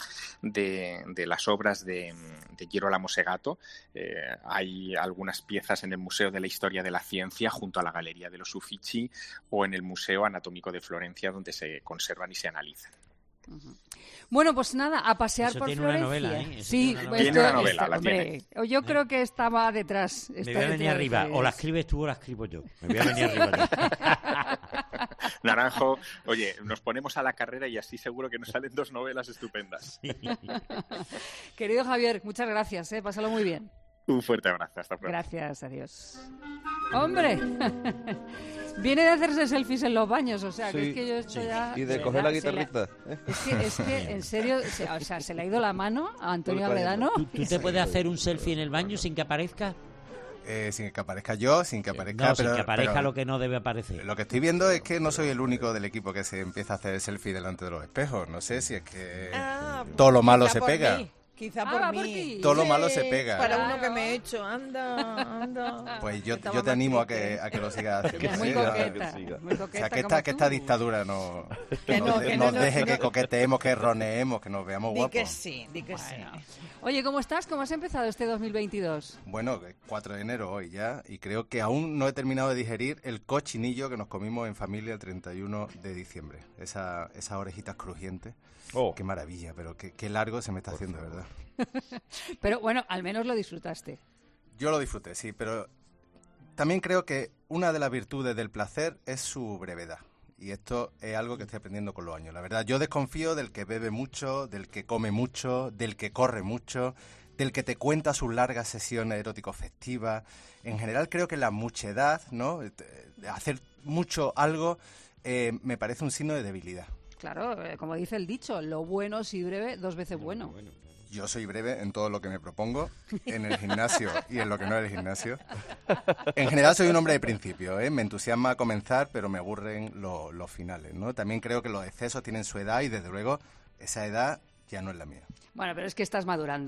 de, de las obras de, de Girolamo Segato, eh, hay algunas piezas en el Museo de la Historia de la Ciencia, junto a la Galería de los Uffizi, o en el Museo Anatómico de Florencia, donde se conservan y se analizan. Uh-huh. Bueno, pues nada, a pasear Eso por tiene Florencia. Una novela, ¿eh? Eso sí, tiene una novela, tiene una novela está, la hombre, tiene. Yo creo que estaba detrás. Me voy a venir arriba, o la escribes tú o la escribo yo. Me voy a venir arriba yo. Naranjo, oye, nos ponemos a la carrera y así seguro que nos salen dos novelas estupendas. Sí. Querido Javier, muchas gracias, ¿eh? Pásalo muy bien. Un fuerte abrazo, hasta pronto. Gracias, adiós. ¡Hombre! Viene de hacerse selfies en los baños, o sea, sí, que es que yo esto sí. ya... Y de coger la guitarrita. La... Es, que, es que, en serio, se, o sea, se le ha ido la mano a Antonio Agredano. ¿Tú, ¿Tú te puedes hacer un selfie en el baño sin que aparezca? Eh, sin que aparezca yo, sin que aparezca... No, pero, sin que aparezca pero, lo que no debe aparecer. Lo que estoy viendo es que no soy el único del equipo que se empieza a hacer el selfie delante de los espejos. No sé si es que ah, todo lo malo se pega. Mí. Quizá ah, por por mí. Ti. Todo lo sí, malo se pega. Para uno que me he hecho. Anda, anda. Pues yo, yo te animo a que, a que lo sigas haciendo. Es muy coqueta. Muy coqueta, o sea, que esta, que esta dictadura no, que no, no, de, que nos no, deje no, que no. coqueteemos, que roneemos, que nos veamos di guapos. Di que sí, di que bueno. sí. Oye, ¿cómo estás? ¿Cómo has empezado este dos mil veintidós? Bueno, cuatro de enero hoy ya, y creo que aún no he terminado de digerir el cochinillo que nos comimos en familia el treinta y uno de diciembre. Esa, esas orejitas crujientes. Oh. Qué maravilla, pero qué, qué largo se me está Por haciendo, favor. ¿Verdad? Pero bueno, al menos lo disfrutaste. Yo lo disfruté, sí, pero también creo que una de las virtudes del placer es su brevedad. Y esto es algo que estoy aprendiendo con los años. La verdad, yo desconfío del que bebe mucho, del que come mucho, del que corre mucho, del que te cuenta sus largas sesiones erótico-festivas. En general creo que la muchedad, ¿no? Hacer mucho algo eh, me parece un signo de debilidad. Claro, eh, como dice el dicho, lo bueno si breve, dos veces bueno. Yo soy breve en todo lo que me propongo, en el gimnasio y en lo que no es el gimnasio. En general soy un hombre de principio, ¿eh? Me entusiasma comenzar, pero me aburren lo, los finales, ¿no? También creo que los excesos tienen su edad y desde luego esa edad ya no es la mía. Bueno, pero es que estás madurando.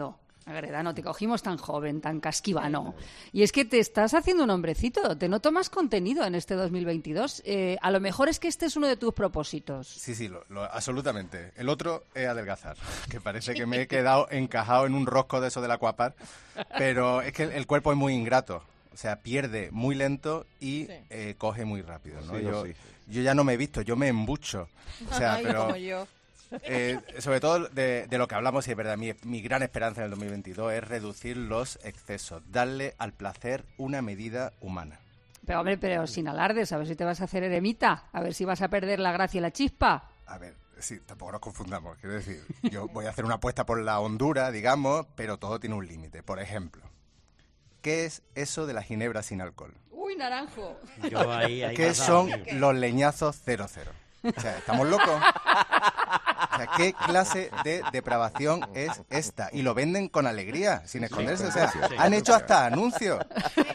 Agredano, te cogimos tan joven, tan casquivano. Y es que te estás haciendo un hombrecito, te noto más contenido en este dos mil veintidós. Eh, a lo mejor es que este es uno de tus propósitos. Sí, sí, lo, lo, absolutamente. El otro es adelgazar, que parece que me he quedado encajado en un rosco de eso del Aquapar, pero es que el, el cuerpo es muy ingrato. O sea, pierde muy lento y sí. eh, coge muy rápido, ¿no? Sí, yo, sí. yo ya no me he visto, yo me embucho. O sea, Ay, pero... como yo. Eh, sobre todo de, de lo que hablamos, y es verdad, mi, mi gran esperanza en el dos mil veintidós es reducir los excesos, darle al placer una medida humana. Pero hombre, pero sin alardes, a ver si te vas a hacer eremita, a ver si vas a perder la gracia y la chispa. A ver, sí, tampoco nos confundamos, quiero decir, yo voy a hacer una apuesta por la hondura, digamos, pero todo tiene un límite. Por ejemplo, ¿qué es eso de la ginebra sin alcohol? Uy, naranjo. Yo ahí, ahí ¿Qué pasado, son tío. los leñazos cero cero? O sea, ¿estamos locos? O sea, ¿qué clase de depravación es esta? Y lo venden con alegría, sin esconderse. O sea, han hecho hasta anuncios.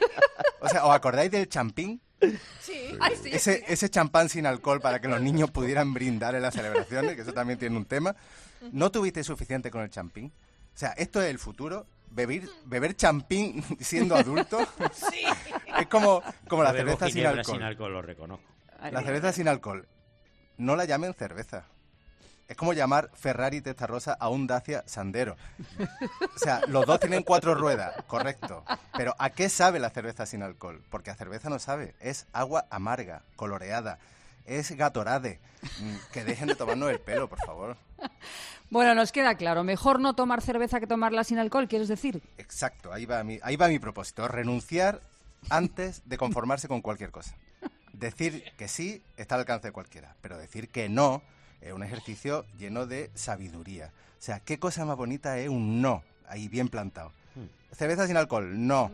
O sea, ¿os acordáis del champín? Sí. Ay, sí, ese, sí. ese champán sin alcohol para que los niños pudieran brindar en las celebraciones, que eso también tiene un tema. ¿No tuviste suficiente con el champín? O sea, esto es el futuro. Beber, beber champín siendo adulto. Sí. Es como, como la Yo bebo cerveza sin ginebra alcohol. sin alcohol, lo reconozco. La cerveza sin alcohol. No la llamen cerveza. Es como llamar Ferrari Testarossa a un Dacia Sandero. O sea, los dos tienen cuatro ruedas, correcto. Pero ¿a qué sabe la cerveza sin alcohol? Porque a cerveza no sabe. Es agua amarga, coloreada. Es Gatorade. Que dejen de tomarnos el pelo, por favor. Bueno, nos queda claro. Mejor no tomar cerveza que tomarla sin alcohol, ¿quieres decir? Exacto. Ahí va mi, ahí va mi propósito. Renunciar antes de conformarse con cualquier cosa. Decir que sí está al alcance de cualquiera, pero decir que no es un ejercicio lleno de sabiduría. O sea, ¿qué cosa más bonita es un no ahí bien plantado? ¿Cerveza sin alcohol? No.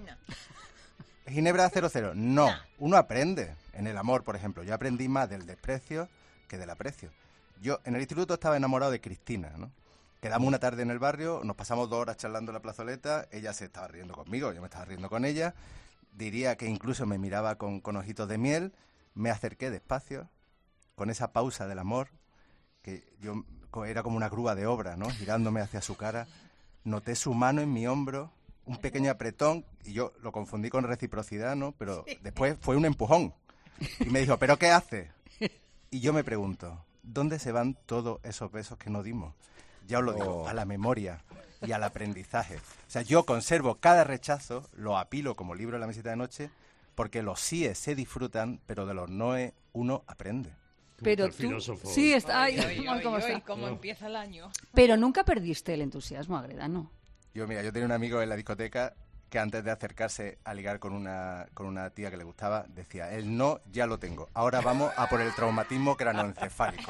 no. ¿Ginebra cero cero? No. no. Uno aprende. En el amor, por ejemplo, yo aprendí más del desprecio que del aprecio. Yo en el instituto estaba enamorado de Cristina, ¿no? Quedamos una tarde en el barrio, nos pasamos dos horas charlando en la plazoleta, ella se estaba riendo conmigo, yo me estaba riendo con ella, diría que incluso me miraba con, con ojitos de miel. Me acerqué despacio, con esa pausa del amor, que yo era como una grúa de obra, ¿no? Girándome hacia su cara. Noté su mano en mi hombro, un pequeño apretón, y yo lo confundí con reciprocidad, ¿no? Pero sí. Después fue un empujón. Y me dijo, ¿pero qué hace? Y yo me pregunto, ¿dónde se van todos esos besos que no dimos? Ya os lo digo, oh. a la memoria y al aprendizaje. O sea, yo conservo cada rechazo, lo apilo como libro en la mesita de noche, porque los síes se disfrutan, pero de los noes uno aprende. Pero tú... filósofo. Sí, está ahí. Oy, oy, oy, ¿Cómo, está? ¿Cómo no. empieza el año? Pero nunca perdiste el entusiasmo, Agredano. Yo, mira, yo tenía un amigo en la discoteca que antes de acercarse a ligar con una, con una tía que le gustaba, decía, el no ya lo tengo, ahora vamos a por el traumatismo cranoencefálico.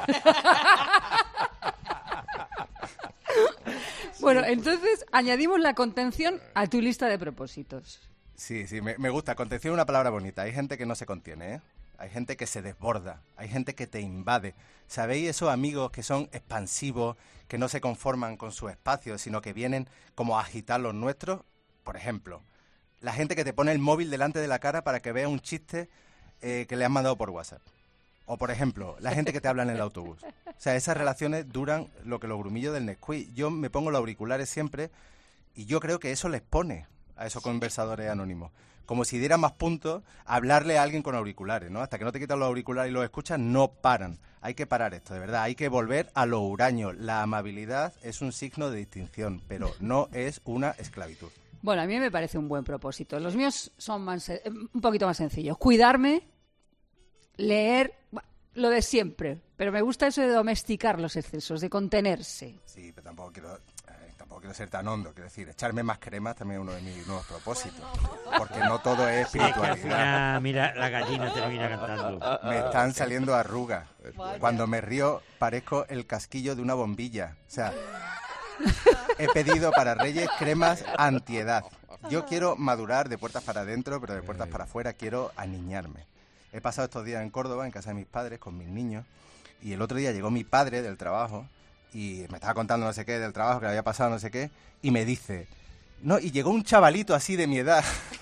Bueno, entonces añadimos la contención a tu lista de propósitos. Sí, sí, me, me gusta. Contención es una palabra bonita. Hay gente que no se contiene, ¿eh? Hay gente que se desborda, hay gente que te invade. ¿Sabéis esos amigos que son expansivos, que no se conforman con su espacio, sino que vienen como a agitar los nuestros? Por ejemplo, la gente que te pone el móvil delante de la cara para que vea un chiste eh, que le han mandado por WhatsApp. O, por ejemplo, la gente que te habla en el autobús. O sea, esas relaciones duran lo que los grumillos del Nesquik. Yo me pongo los auriculares siempre y yo creo que eso les pone a esos conversadores anónimos. Como si diera más puntos hablarle a alguien con auriculares, ¿no? Hasta que no te quitan los auriculares y los escuchas, no paran. Hay que parar esto, de verdad. Hay que volver a lo huraño. La amabilidad es un signo de distinción, pero no es una esclavitud. Bueno, a mí me parece un buen propósito. Los míos son más, un poquito más sencillos. Cuidarme, leer, lo de siempre. Pero me gusta eso de domesticar los excesos, de contenerse. Sí, pero tampoco quiero... Tampoco quiero ser tan hondo, quiero decir, echarme más cremas también es uno de mis nuevos propósitos, porque no todo es espiritualidad. Sí, es que al final, mira, la gallina termina cantando. Me están saliendo arrugas. Cuando me río parezco el casquillo de una bombilla. O sea, he pedido para Reyes cremas antiedad. Yo quiero madurar de puertas para adentro, pero de puertas para afuera quiero aniñarme. He pasado estos días en Córdoba, en casa de mis padres, con mis niños, y el otro día llegó mi padre del trabajo y me estaba contando no sé qué del trabajo, que le había pasado no sé qué, y me dice, no, y llegó un chavalito así de mi edad,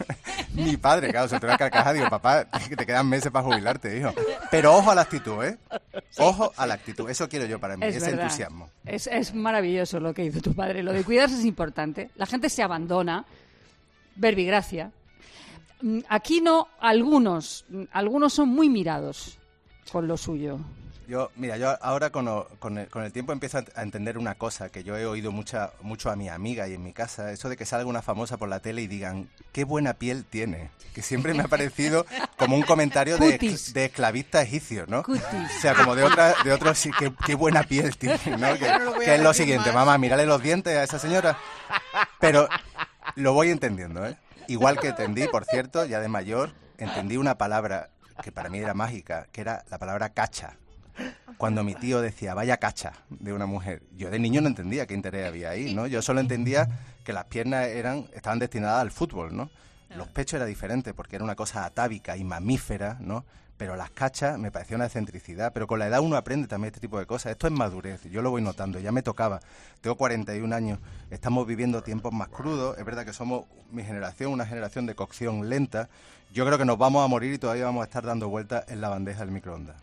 Mi padre, claro, se te ve a carcajar, digo, papá, que te quedan meses para jubilarte, hijo. Pero ojo a la actitud, ¿eh? Ojo a la actitud, eso quiero yo para mí, Es ese verdad. entusiasmo. Es, es maravilloso lo que hizo tu padre. Lo de cuidarse es importante. La gente se abandona. Verbigracia. Mm, Aquí no, algunos, mm, algunos son muy mirados con lo suyo. Yo, mira, yo ahora con, o- con, el, con el tiempo empiezo a a entender una cosa que yo he oído mucha, mucho a mi amiga y en mi casa, eso de que salga una famosa por la tele y digan, qué buena piel tiene, que siempre me ha parecido como un comentario de, Cutis. de esclavista egipcio, ¿no? Cutis. O sea, como de otra, de otros, sí, qué, qué buena piel tiene, ¿no? Que, Ya no lo voy a que es lo decir siguiente, más. mamá, mírale los dientes a esa señora. Pero lo voy entendiendo, ¿eh? Igual que entendí, por cierto, ya de mayor, entendí una palabra que para mí era mágica, que era la palabra cacha. Cuando mi tío decía, vaya cacha, de una mujer, yo de niño no entendía qué interés había ahí, ¿no? Yo solo entendía que las piernas eran estaban destinadas al fútbol, ¿no? Los pechos era diferente porque era una cosa atávica y mamífera, ¿no? Pero las cachas me parecía una excentricidad, pero con la edad uno aprende también este tipo de cosas. Esto es madurez, yo lo voy notando, ya me tocaba. Tengo cuarenta y un años, estamos viviendo tiempos más crudos, es verdad que somos mi generación, una generación de cocción lenta. Yo creo que nos vamos a morir y todavía vamos a estar dando vueltas en la bandeja del microondas.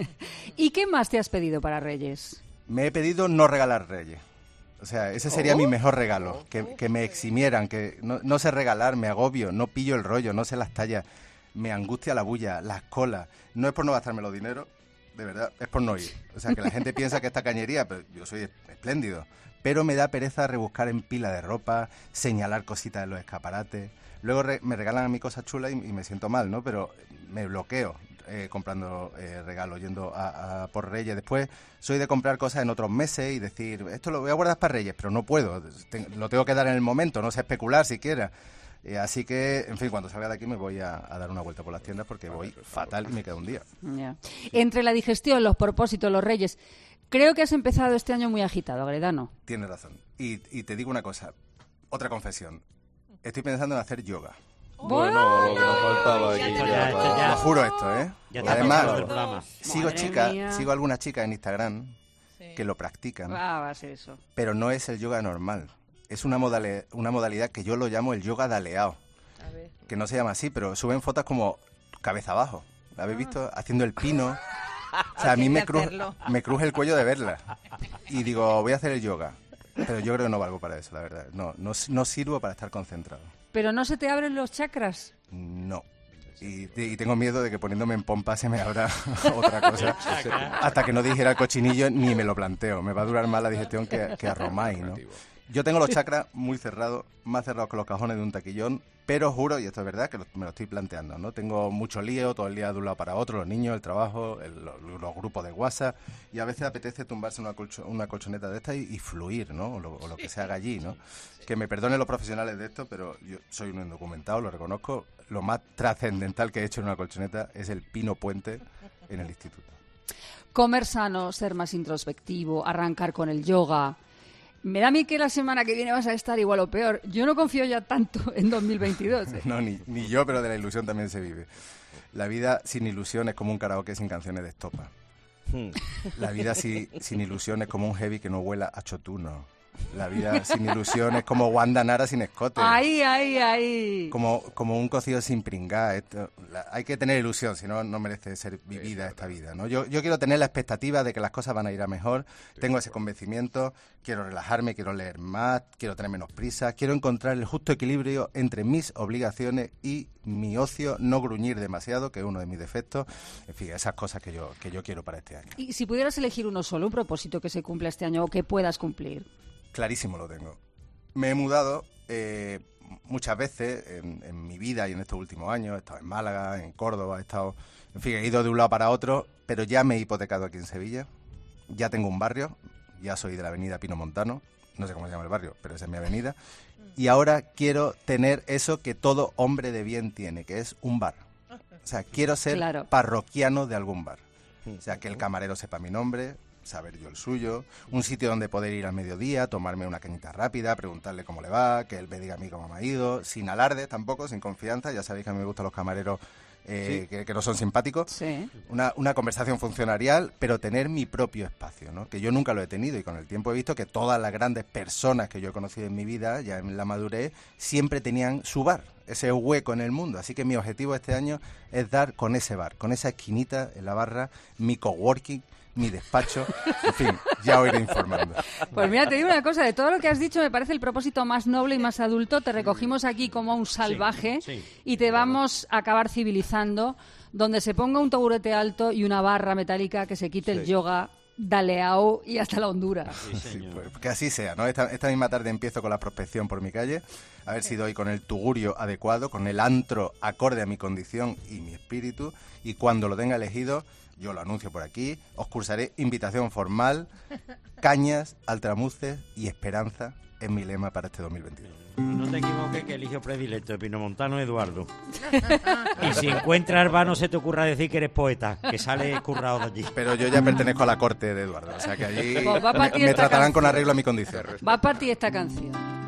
¿Y qué más te has pedido para Reyes? Me he pedido no regalar reyes. O sea, ese sería Oh. mi mejor regalo, que, que me eximieran, que no, no sé regalar, me agobio, no pillo el rollo, no sé las tallas, me angustia la bulla, las colas. No es por no gastarme los dineros, de verdad, es por no ir. O sea, que la gente piensa que esta cañería, pero yo soy espléndido. Pero me da pereza rebuscar en pila de ropa, señalar cositas en los escaparates. Luego re- me regalan a mí cosas chulas y, y me siento mal, ¿no? Pero me bloqueo eh, comprando eh, regalos, yendo a, a por Reyes. Después soy de comprar cosas en otros meses y decir, esto lo voy a guardar para Reyes, pero no puedo. Te- lo tengo que dar en el momento, no sé especular siquiera. Eh, así que, en fin, cuando salga de aquí me voy a, a dar una vuelta por las tiendas porque voy fatal y me queda un día. Ya. Entre la digestión, los propósitos, los Reyes, creo que has empezado este año muy agitado, Agredano. Tienes razón. Y, y te digo una cosa, otra confesión. Estoy pensando en hacer yoga. Bueno, lo que nos faltaba aquí. Ya, ya, ya. Lo juro esto, ¿eh? Ya Y está además, pensado el programa. sigo Madre chicas, mía. sigo algunas chicas en Instagram que lo practican, Ah, va a ser eso. pero no es el yoga normal. Es una, modali- una modalidad que yo lo llamo el yoga daleado. Que no se llama así, pero suben fotos como cabeza abajo. ¿La habéis visto? Haciendo el pino. O sea, a mí Hay me que cruje, hacerlo. me cruje el cuello de verla. Y digo, voy a hacer el yoga. Pero yo creo que no valgo para eso, la verdad. No, no, no sirvo para estar concentrado. Pero no se te abren los chakras. No. Y, y tengo miedo de que poniéndome en pompa se me abra otra cosa. Hasta que no dijera el cochinillo ni me lo planteo. Me va a durar más la digestión que, que a Romay, ¿no? Yo tengo los chakras muy cerrados, más cerrados que los cajones de un taquillón, pero juro, y esto es verdad, que lo- me lo estoy planteando, ¿no? Tengo mucho lío, todo el día de un lado para otro, los niños, el trabajo, el- los, los grupos de WhatsApp, y a veces apetece tumbarse en una, colcho- una colchoneta de esta y, y fluir, ¿no? O lo, o lo que se haga allí, ¿no? Que me perdonen los profesionales de esto, pero yo soy un indocumentado, lo reconozco. Lo más trascendental que he hecho en una colchoneta es el pino puente en el instituto. Comer sano, ser más introspectivo, arrancar con el yoga. Me da a mí que la semana que viene vas a estar igual o peor. Yo no confío ya tanto en dos mil veintidós. ¿eh? No, ni, ni yo, pero de la ilusión también se vive. La vida sin ilusión es como un karaoke sin canciones de estopa. La vida si- sin ilusión es como un heavy que no huela a chotuno. La vida sin ilusión es como Wanda Nara sin escote. Ahí, ahí, ahí. Como, como un cocido sin pringar. Esto, la- hay que tener ilusión, si no, no merece ser vivida esta vida, ¿no? Yo, yo quiero tener la expectativa de que las cosas van a ir a mejor. Tengo ese convencimiento. Quiero relajarme, quiero leer más, quiero tener menos prisa. Quiero encontrar el justo equilibrio entre mis obligaciones y mi ocio, no gruñir demasiado, que es uno de mis defectos. En fin, esas cosas que yo, que yo quiero para este año. Y si pudieras elegir uno solo, un propósito que se cumpla este año o que puedas cumplir. Clarísimo lo tengo. Me he mudado eh, muchas veces en, en mi vida y en estos últimos años. He estado en Málaga, en Córdoba, he estado... En fin, he ido de un lado para otro, pero ya me he hipotecado aquí en Sevilla. Ya tengo un barrio, ya soy de la avenida Pino Montano. No sé cómo se llama el barrio, pero esa es mi avenida. Y ahora quiero tener eso que todo hombre de bien tiene, que es un bar. O sea, quiero ser Claro. parroquiano de algún bar. O sea, que el camarero sepa mi nombre, saber yo el suyo, un sitio donde poder ir al mediodía, tomarme una cañita rápida, preguntarle cómo le va, que él me diga a mí cómo me ha ido, sin alarde tampoco, sin confianza. Ya sabéis que a mí me gustan los camareros eh, Sí. que, que no son simpáticos. Sí. Una, una conversación funcionarial, pero tener mi propio espacio, ¿no? Que yo nunca lo he tenido y con el tiempo he visto que todas las grandes personas que yo he conocido en mi vida, ya en la madurez, siempre tenían su bar. ese hueco en el mundo. Así que mi objetivo este año es dar con ese bar, con esa esquinita en la barra, mi coworking, mi despacho, en fin, ya os iré informando. Pues mira, te digo una cosa, de todo lo que has dicho me parece el propósito más noble y más adulto. Te recogimos aquí como un salvaje sí, sí, y te vamos a acabar civilizando, donde se ponga un taburete alto y una barra metálica, que se quite sí. el yoga, daleao y hasta la hondura. Sí, sí, pues, que así sea, ¿no? Esta, esta misma tarde empiezo con la prospección por mi calle, a ver si doy con el tugurio adecuado, con el antro acorde a mi condición y mi espíritu, y cuando lo tenga elegido, yo lo anuncio por aquí, os cursaré invitación formal, cañas, altramuces y esperanza es mi lema para este dos mil veintidós. No te equivoques, que eligio predilecto de Pinomontano Eduardo. Y si encuentras bar, no se te ocurra decir que eres poeta, que sale currado de allí. Pero yo ya pertenezco a la corte de Eduardo, o sea que allí pues me, me tratarán canción. Con arreglo a mi condición. Va para ti esta canción.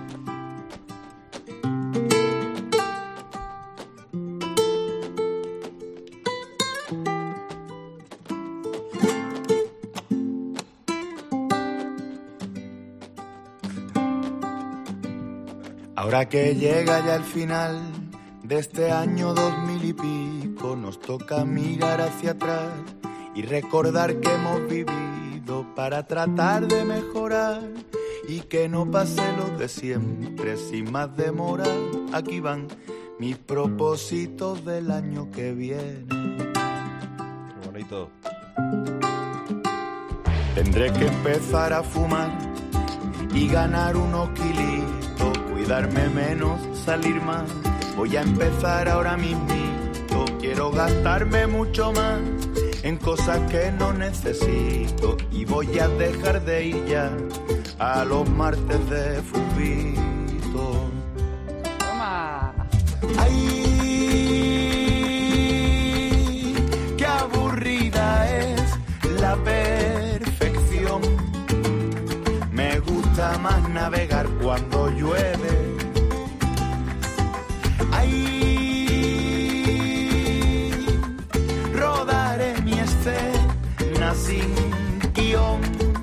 Ahora que llega ya el final de este año dos mil y pico, nos toca mirar hacia atrás y recordar que hemos vivido para tratar de mejorar y que no pase lo de siempre sin más demora. Aquí van mis propósitos del año que viene. Qué bonito. Tendré que empezar a fumar y ganar unos kilitos, cuidarme menos, salir más. Voy a empezar ahora mismito, quiero gastarme mucho más en cosas que no necesito y voy a dejar de ir ya a los martes de fubito. Toma. Ay, qué aburrida es la perfección. Me gusta más navegar cuando llueve. Ay, rodaré mi escena sin guión.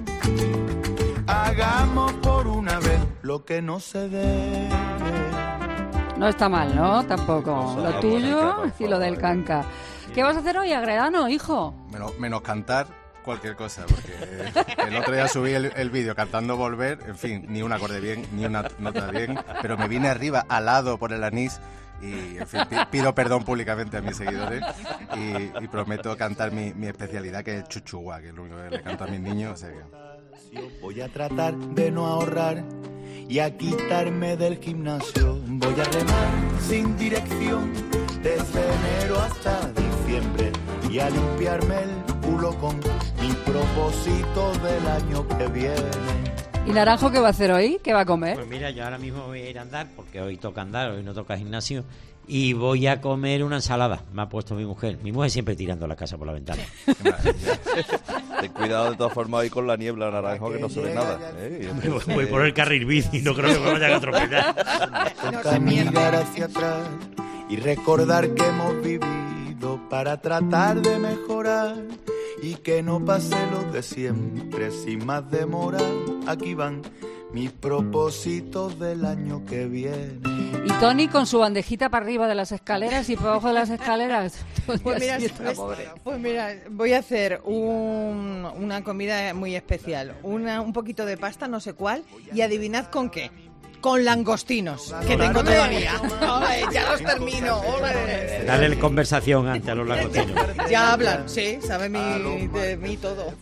Hagamos por una vez lo que no se debe. No está mal, ¿no? Tampoco. Lo tuyo y lo del canca. ¿Qué vas a hacer hoy, Agredano, hijo? Menos, menos cantar cualquier cosa, porque el otro día subí el, el vídeo cantando Volver, en fin, ni un acorde bien, ni una nota bien, pero me vine arriba, alado por el anís, y en fin, pido perdón públicamente a mis seguidores y, y prometo cantar mi, mi especialidad, que es el chuchuá, que es lo único que le canto a mis niños. O sea que... Voy a tratar de no ahorrar y a quitarme del gimnasio. Voy a remar sin dirección desde enero hasta diciembre y a limpiarme el culo con mi propósito del año que viene. ¿Y Naranjo qué va a hacer hoy? ¿Qué va a comer? Pues mira, yo ahora mismo voy a ir a andar, porque hoy toca andar, hoy no toca gimnasio, y voy a comer una ensalada. Me ha puesto mi mujer. Mi mujer siempre tirando la casa por la ventana. Ten cuidado de todas formas hoy con la niebla, Naranjo, que no se ve nada. ¿eh? Voy, voy por el carril bici, no creo que me vayan a atropellar. Toca mirar hacia atrás y recordar que hemos vivido para tratar de mejorar y que no pase lo de siempre sin más demora. Aquí van mis propósitos del año que viene. Y Tony con su bandejita para arriba de las escaleras y para abajo de las escaleras. Pues mira, pues, pues mira, voy a hacer un, una comida muy especial. Una, un poquito de pasta, no sé cuál, y adivinad con qué. Con langostinos, que tengo todavía. Ole, ya los termino. Ole. Dale conversación antes a los langostinos. Ya hablan, sí, sabe mi, de mí todo.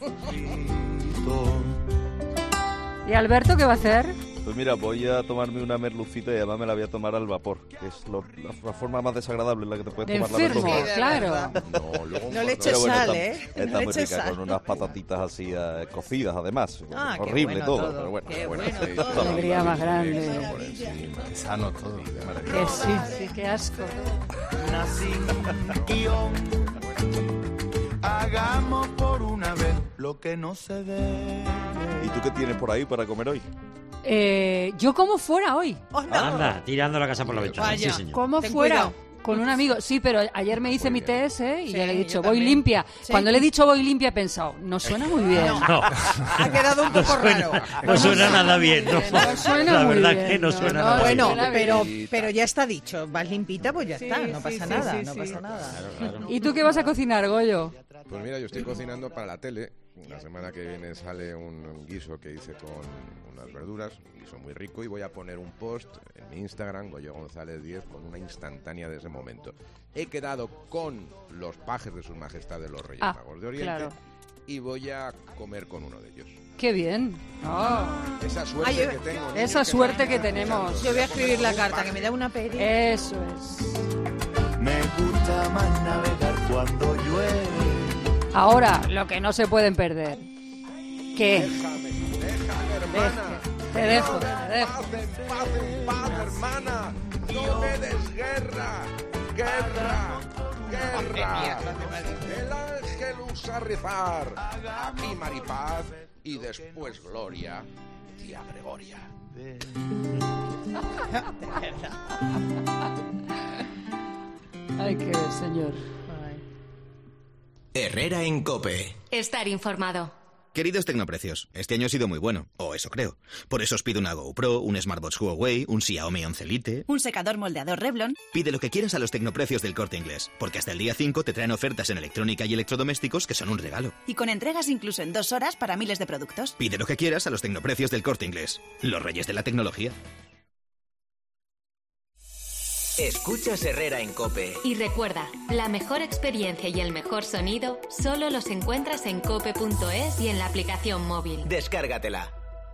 ¿Y Alberto qué va a hacer? Pues mira, voy a tomarme una merlucita y además me la voy a tomar al vapor, que es lo, la, la forma más desagradable en la que te puedes de tomar enfermo, la merluza. Claro. No, luego, no le eches bueno, sal, está, ¿eh? Está no muy rica, sal. con unas patatitas así eh, cocidas además. Ah, horrible bueno todo, todo, pero bueno. Qué bueno, bueno sí, todo. todo. Alegría más grande. Qué sano todo, qué Que maravilloso. sí, sí, qué asco. Hagamos por una vez lo que no se debe. ¿Y tú qué tienes por ahí para comer hoy? Eh, yo como fuera hoy. Oh, no. Anda, tirando la casa por la ventana. Vaya. Sí, señor. Como Ten fuera. cuidado. Con un amigo, sí, pero ayer me hice mi test, ¿eh? Y Sí, ya le he dicho, yo voy también. limpia. Sí. Cuando le he dicho voy limpia he pensado, no suena muy bien. No. Ha quedado un poco raro. No suena nada bien, ¿no? No suena La muy verdad bien, que no no, suena no, nada Bueno, bien. pero, pero ya está dicho. Vas limpita, pues ya Sí, está. No sí, pasa sí, nada, sí, no sí. pasa nada. ¿Y tú qué vas a cocinar, Goyo? Pues mira, yo estoy cocinando para la tele. La semana que viene sale un guiso que hice con unas verduras, un guiso muy rico, y voy a poner un post en mi Instagram, Goyo González diez, con una instantánea de ese momento. He quedado con los pajes de sus majestades los Reyes Ah, Magos de Oriente, claro. y voy a comer con uno de ellos. Qué bien. Oh. Esa suerte Ay, yo- que tengo. niños, Esa que suerte me que están tenemos. escuchando. Yo voy a escribir la carta, que me da una peri. Eso es. Me gusta más navegar cuando llueve. Ahora, lo que no se pueden perder. ¿Qué? Déjame, déjame, hermana. Te dejo, te Paz, dejo. en paz, en paz, hermana. No me des guerra. Guerra. Guerra. El ángel usa rezar. Aquí Maripaz y después Gloria, tía Gregoria. Hay que ver, señor. Herrera en COPE. Estar informado. Queridos tecnoprecios, este año ha sido muy bueno, o eso creo. Por eso os pido una GoPro, un Smartwatch Huawei, un Xiaomi once Lite. Un secador moldeador Revlon. Pide lo que quieras a los tecnoprecios del Corte Inglés, porque hasta el día cinco te traen ofertas en electrónica y electrodomésticos que son un regalo. Y con entregas incluso en dos horas para miles de productos. Pide lo que quieras a los tecnoprecios del Corte Inglés, los reyes de la tecnología. Escuchas Herrera en COPE. Y recuerda, la mejor experiencia y el mejor sonido solo los encuentras en cope punto es y en la aplicación móvil. Descárgatela.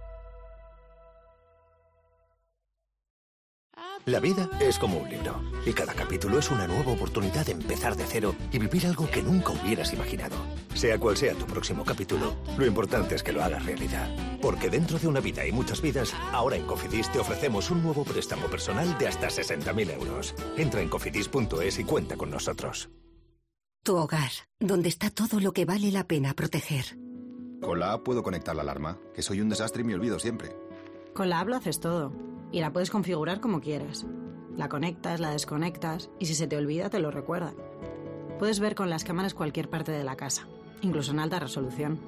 La vida es como un libro, y cada capítulo es una nueva oportunidad de empezar de cero y vivir algo que nunca hubieras imaginado. Sea cual sea tu próximo capítulo, lo importante es que lo hagas realidad. Porque dentro de una vida y muchas vidas, ahora en Cofidis te ofrecemos un nuevo préstamo personal de hasta sesenta mil euros. Entra en cofidis punto es y cuenta con nosotros. Tu hogar, donde está todo lo que vale la pena proteger. Con la app puedo conectar la alarma, que soy un desastre y me olvido siempre. Con la app lo haces todo. Y la puedes configurar como quieras. La conectas, la desconectas y si se te olvida te lo recuerda. Puedes ver con las cámaras cualquier parte de la casa, incluso en alta resolución.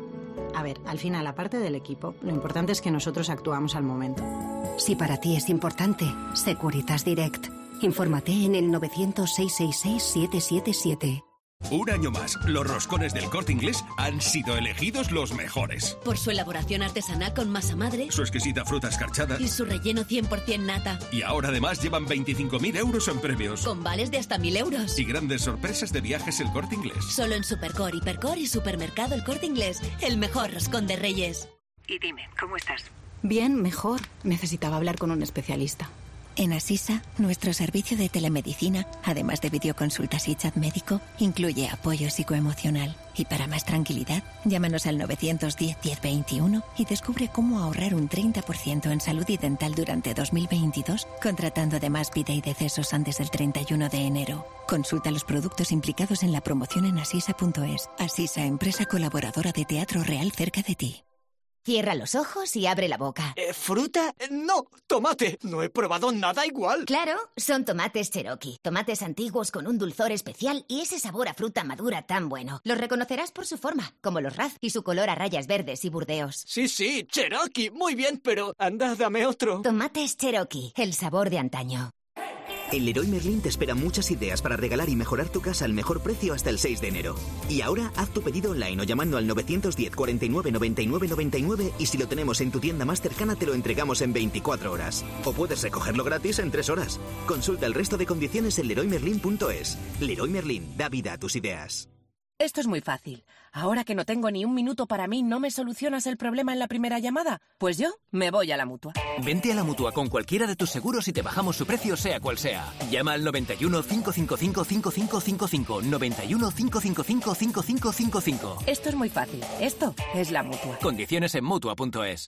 A ver, al final, aparte del equipo, lo importante es que nosotros actuamos al momento. Si para ti es importante, Securitas Direct. Infórmate en el novecientos, seiscientos sesenta y seis, siete siete siete. Un año más, los roscones del Corte Inglés han sido elegidos los mejores. Por su elaboración artesanal con masa madre Su exquisita fruta escarchada. y su relleno cien por ciento nata. Y ahora además llevan veinticinco mil euros en premios. Con vales de hasta mil euros. Y grandes sorpresas de viajes el Corte Inglés. Solo en Supercore, Hipercore y Supermercado El Corte Inglés. El mejor roscón de Reyes. Y dime, ¿cómo estás? Bien, mejor. Necesitaba hablar con un especialista. En Asisa, nuestro servicio de telemedicina, además de videoconsultas y chat médico, incluye apoyo psicoemocional. Y para más tranquilidad, llámanos al novecientos diez, diez veintiuno y descubre cómo ahorrar un treinta por ciento en salud y dental durante dos mil veintidós, contratando además vida y decesos antes del treinta y uno de enero. Consulta los productos implicados en la promoción en asisa punto es. Asisa, empresa colaboradora de Teatro Real cerca de ti. Cierra los ojos y abre la boca. Eh, ¿Fruta? No, tomate. No he probado nada igual. Claro, son tomates Cherokee. Tomates antiguos con un dulzor especial y ese sabor a fruta madura tan bueno. Los reconocerás por su forma, como los Raz y su color a rayas verdes y burdeos. Sí, sí, Cherokee. Muy bien, pero anda, dame otro. Tomates Cherokee, el sabor de antaño. En Leroy Merlin te esperan muchas ideas para regalar y mejorar tu casa al mejor precio hasta el seis de enero. Y ahora haz tu pedido online o llamando al novecientos diez, cuarenta y nueve, noventa y nueve, noventa y nueve y si lo tenemos en tu tienda más cercana te lo entregamos en veinticuatro horas. O puedes recogerlo gratis en tres horas. Consulta el resto de condiciones en leroy merlin punto es. Leroy Merlin, da vida a tus ideas. Esto es muy fácil. Ahora que no tengo ni un minuto para mí, ¿no me solucionas el problema en la primera llamada? Pues yo me voy a la Mutua. Vente a la Mutua con cualquiera de tus seguros y te bajamos su precio sea cual sea. Llama al noventa y uno, cinco cinco cinco, cinco cinco cinco cinco, noventa y uno, cinco cinco cinco, cinco cinco cinco cinco. Esto es muy fácil. Esto es la Mutua. Condiciones en Mutua punto es.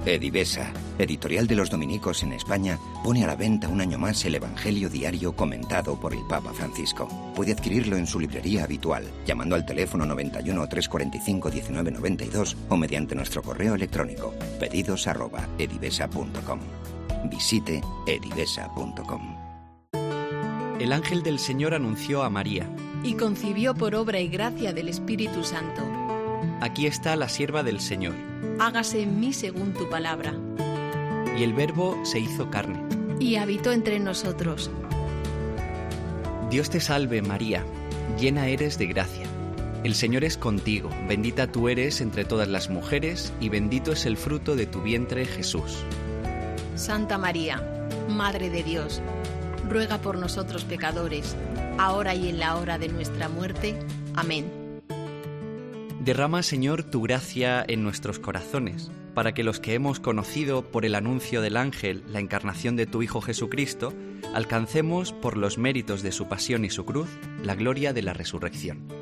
Edivesa, editorial de los dominicos en España, pone a la venta un año más el Evangelio diario comentado por el Papa Francisco. Puede adquirirlo en su librería habitual, llamando al teléfono noventa y uno, trescientos cuarenta y cinco, diecinueve noventa y dos o mediante nuestro correo electrónico pedidos arroba edivesa punto com. Visite edivesa punto com. El ángel del Señor anunció a María. Y concibió por obra y gracia del Espíritu Santo. Aquí está la sierva del Señor. Hágase en mí según tu palabra. Y el Verbo se hizo carne. Y habitó entre nosotros. Dios te salve, María, llena eres de gracia. El Señor es contigo, bendita tú eres entre todas las mujeres, y bendito es el fruto de tu vientre, Jesús. Santa María, Madre de Dios, ruega por nosotros pecadores, ahora y en la hora de nuestra muerte. Amén. Derrama, Señor, tu gracia en nuestros corazones, para que los que hemos conocido por el anuncio del ángel la encarnación de tu Hijo Jesucristo, alcancemos, por los méritos de su pasión y su cruz, la gloria de la resurrección.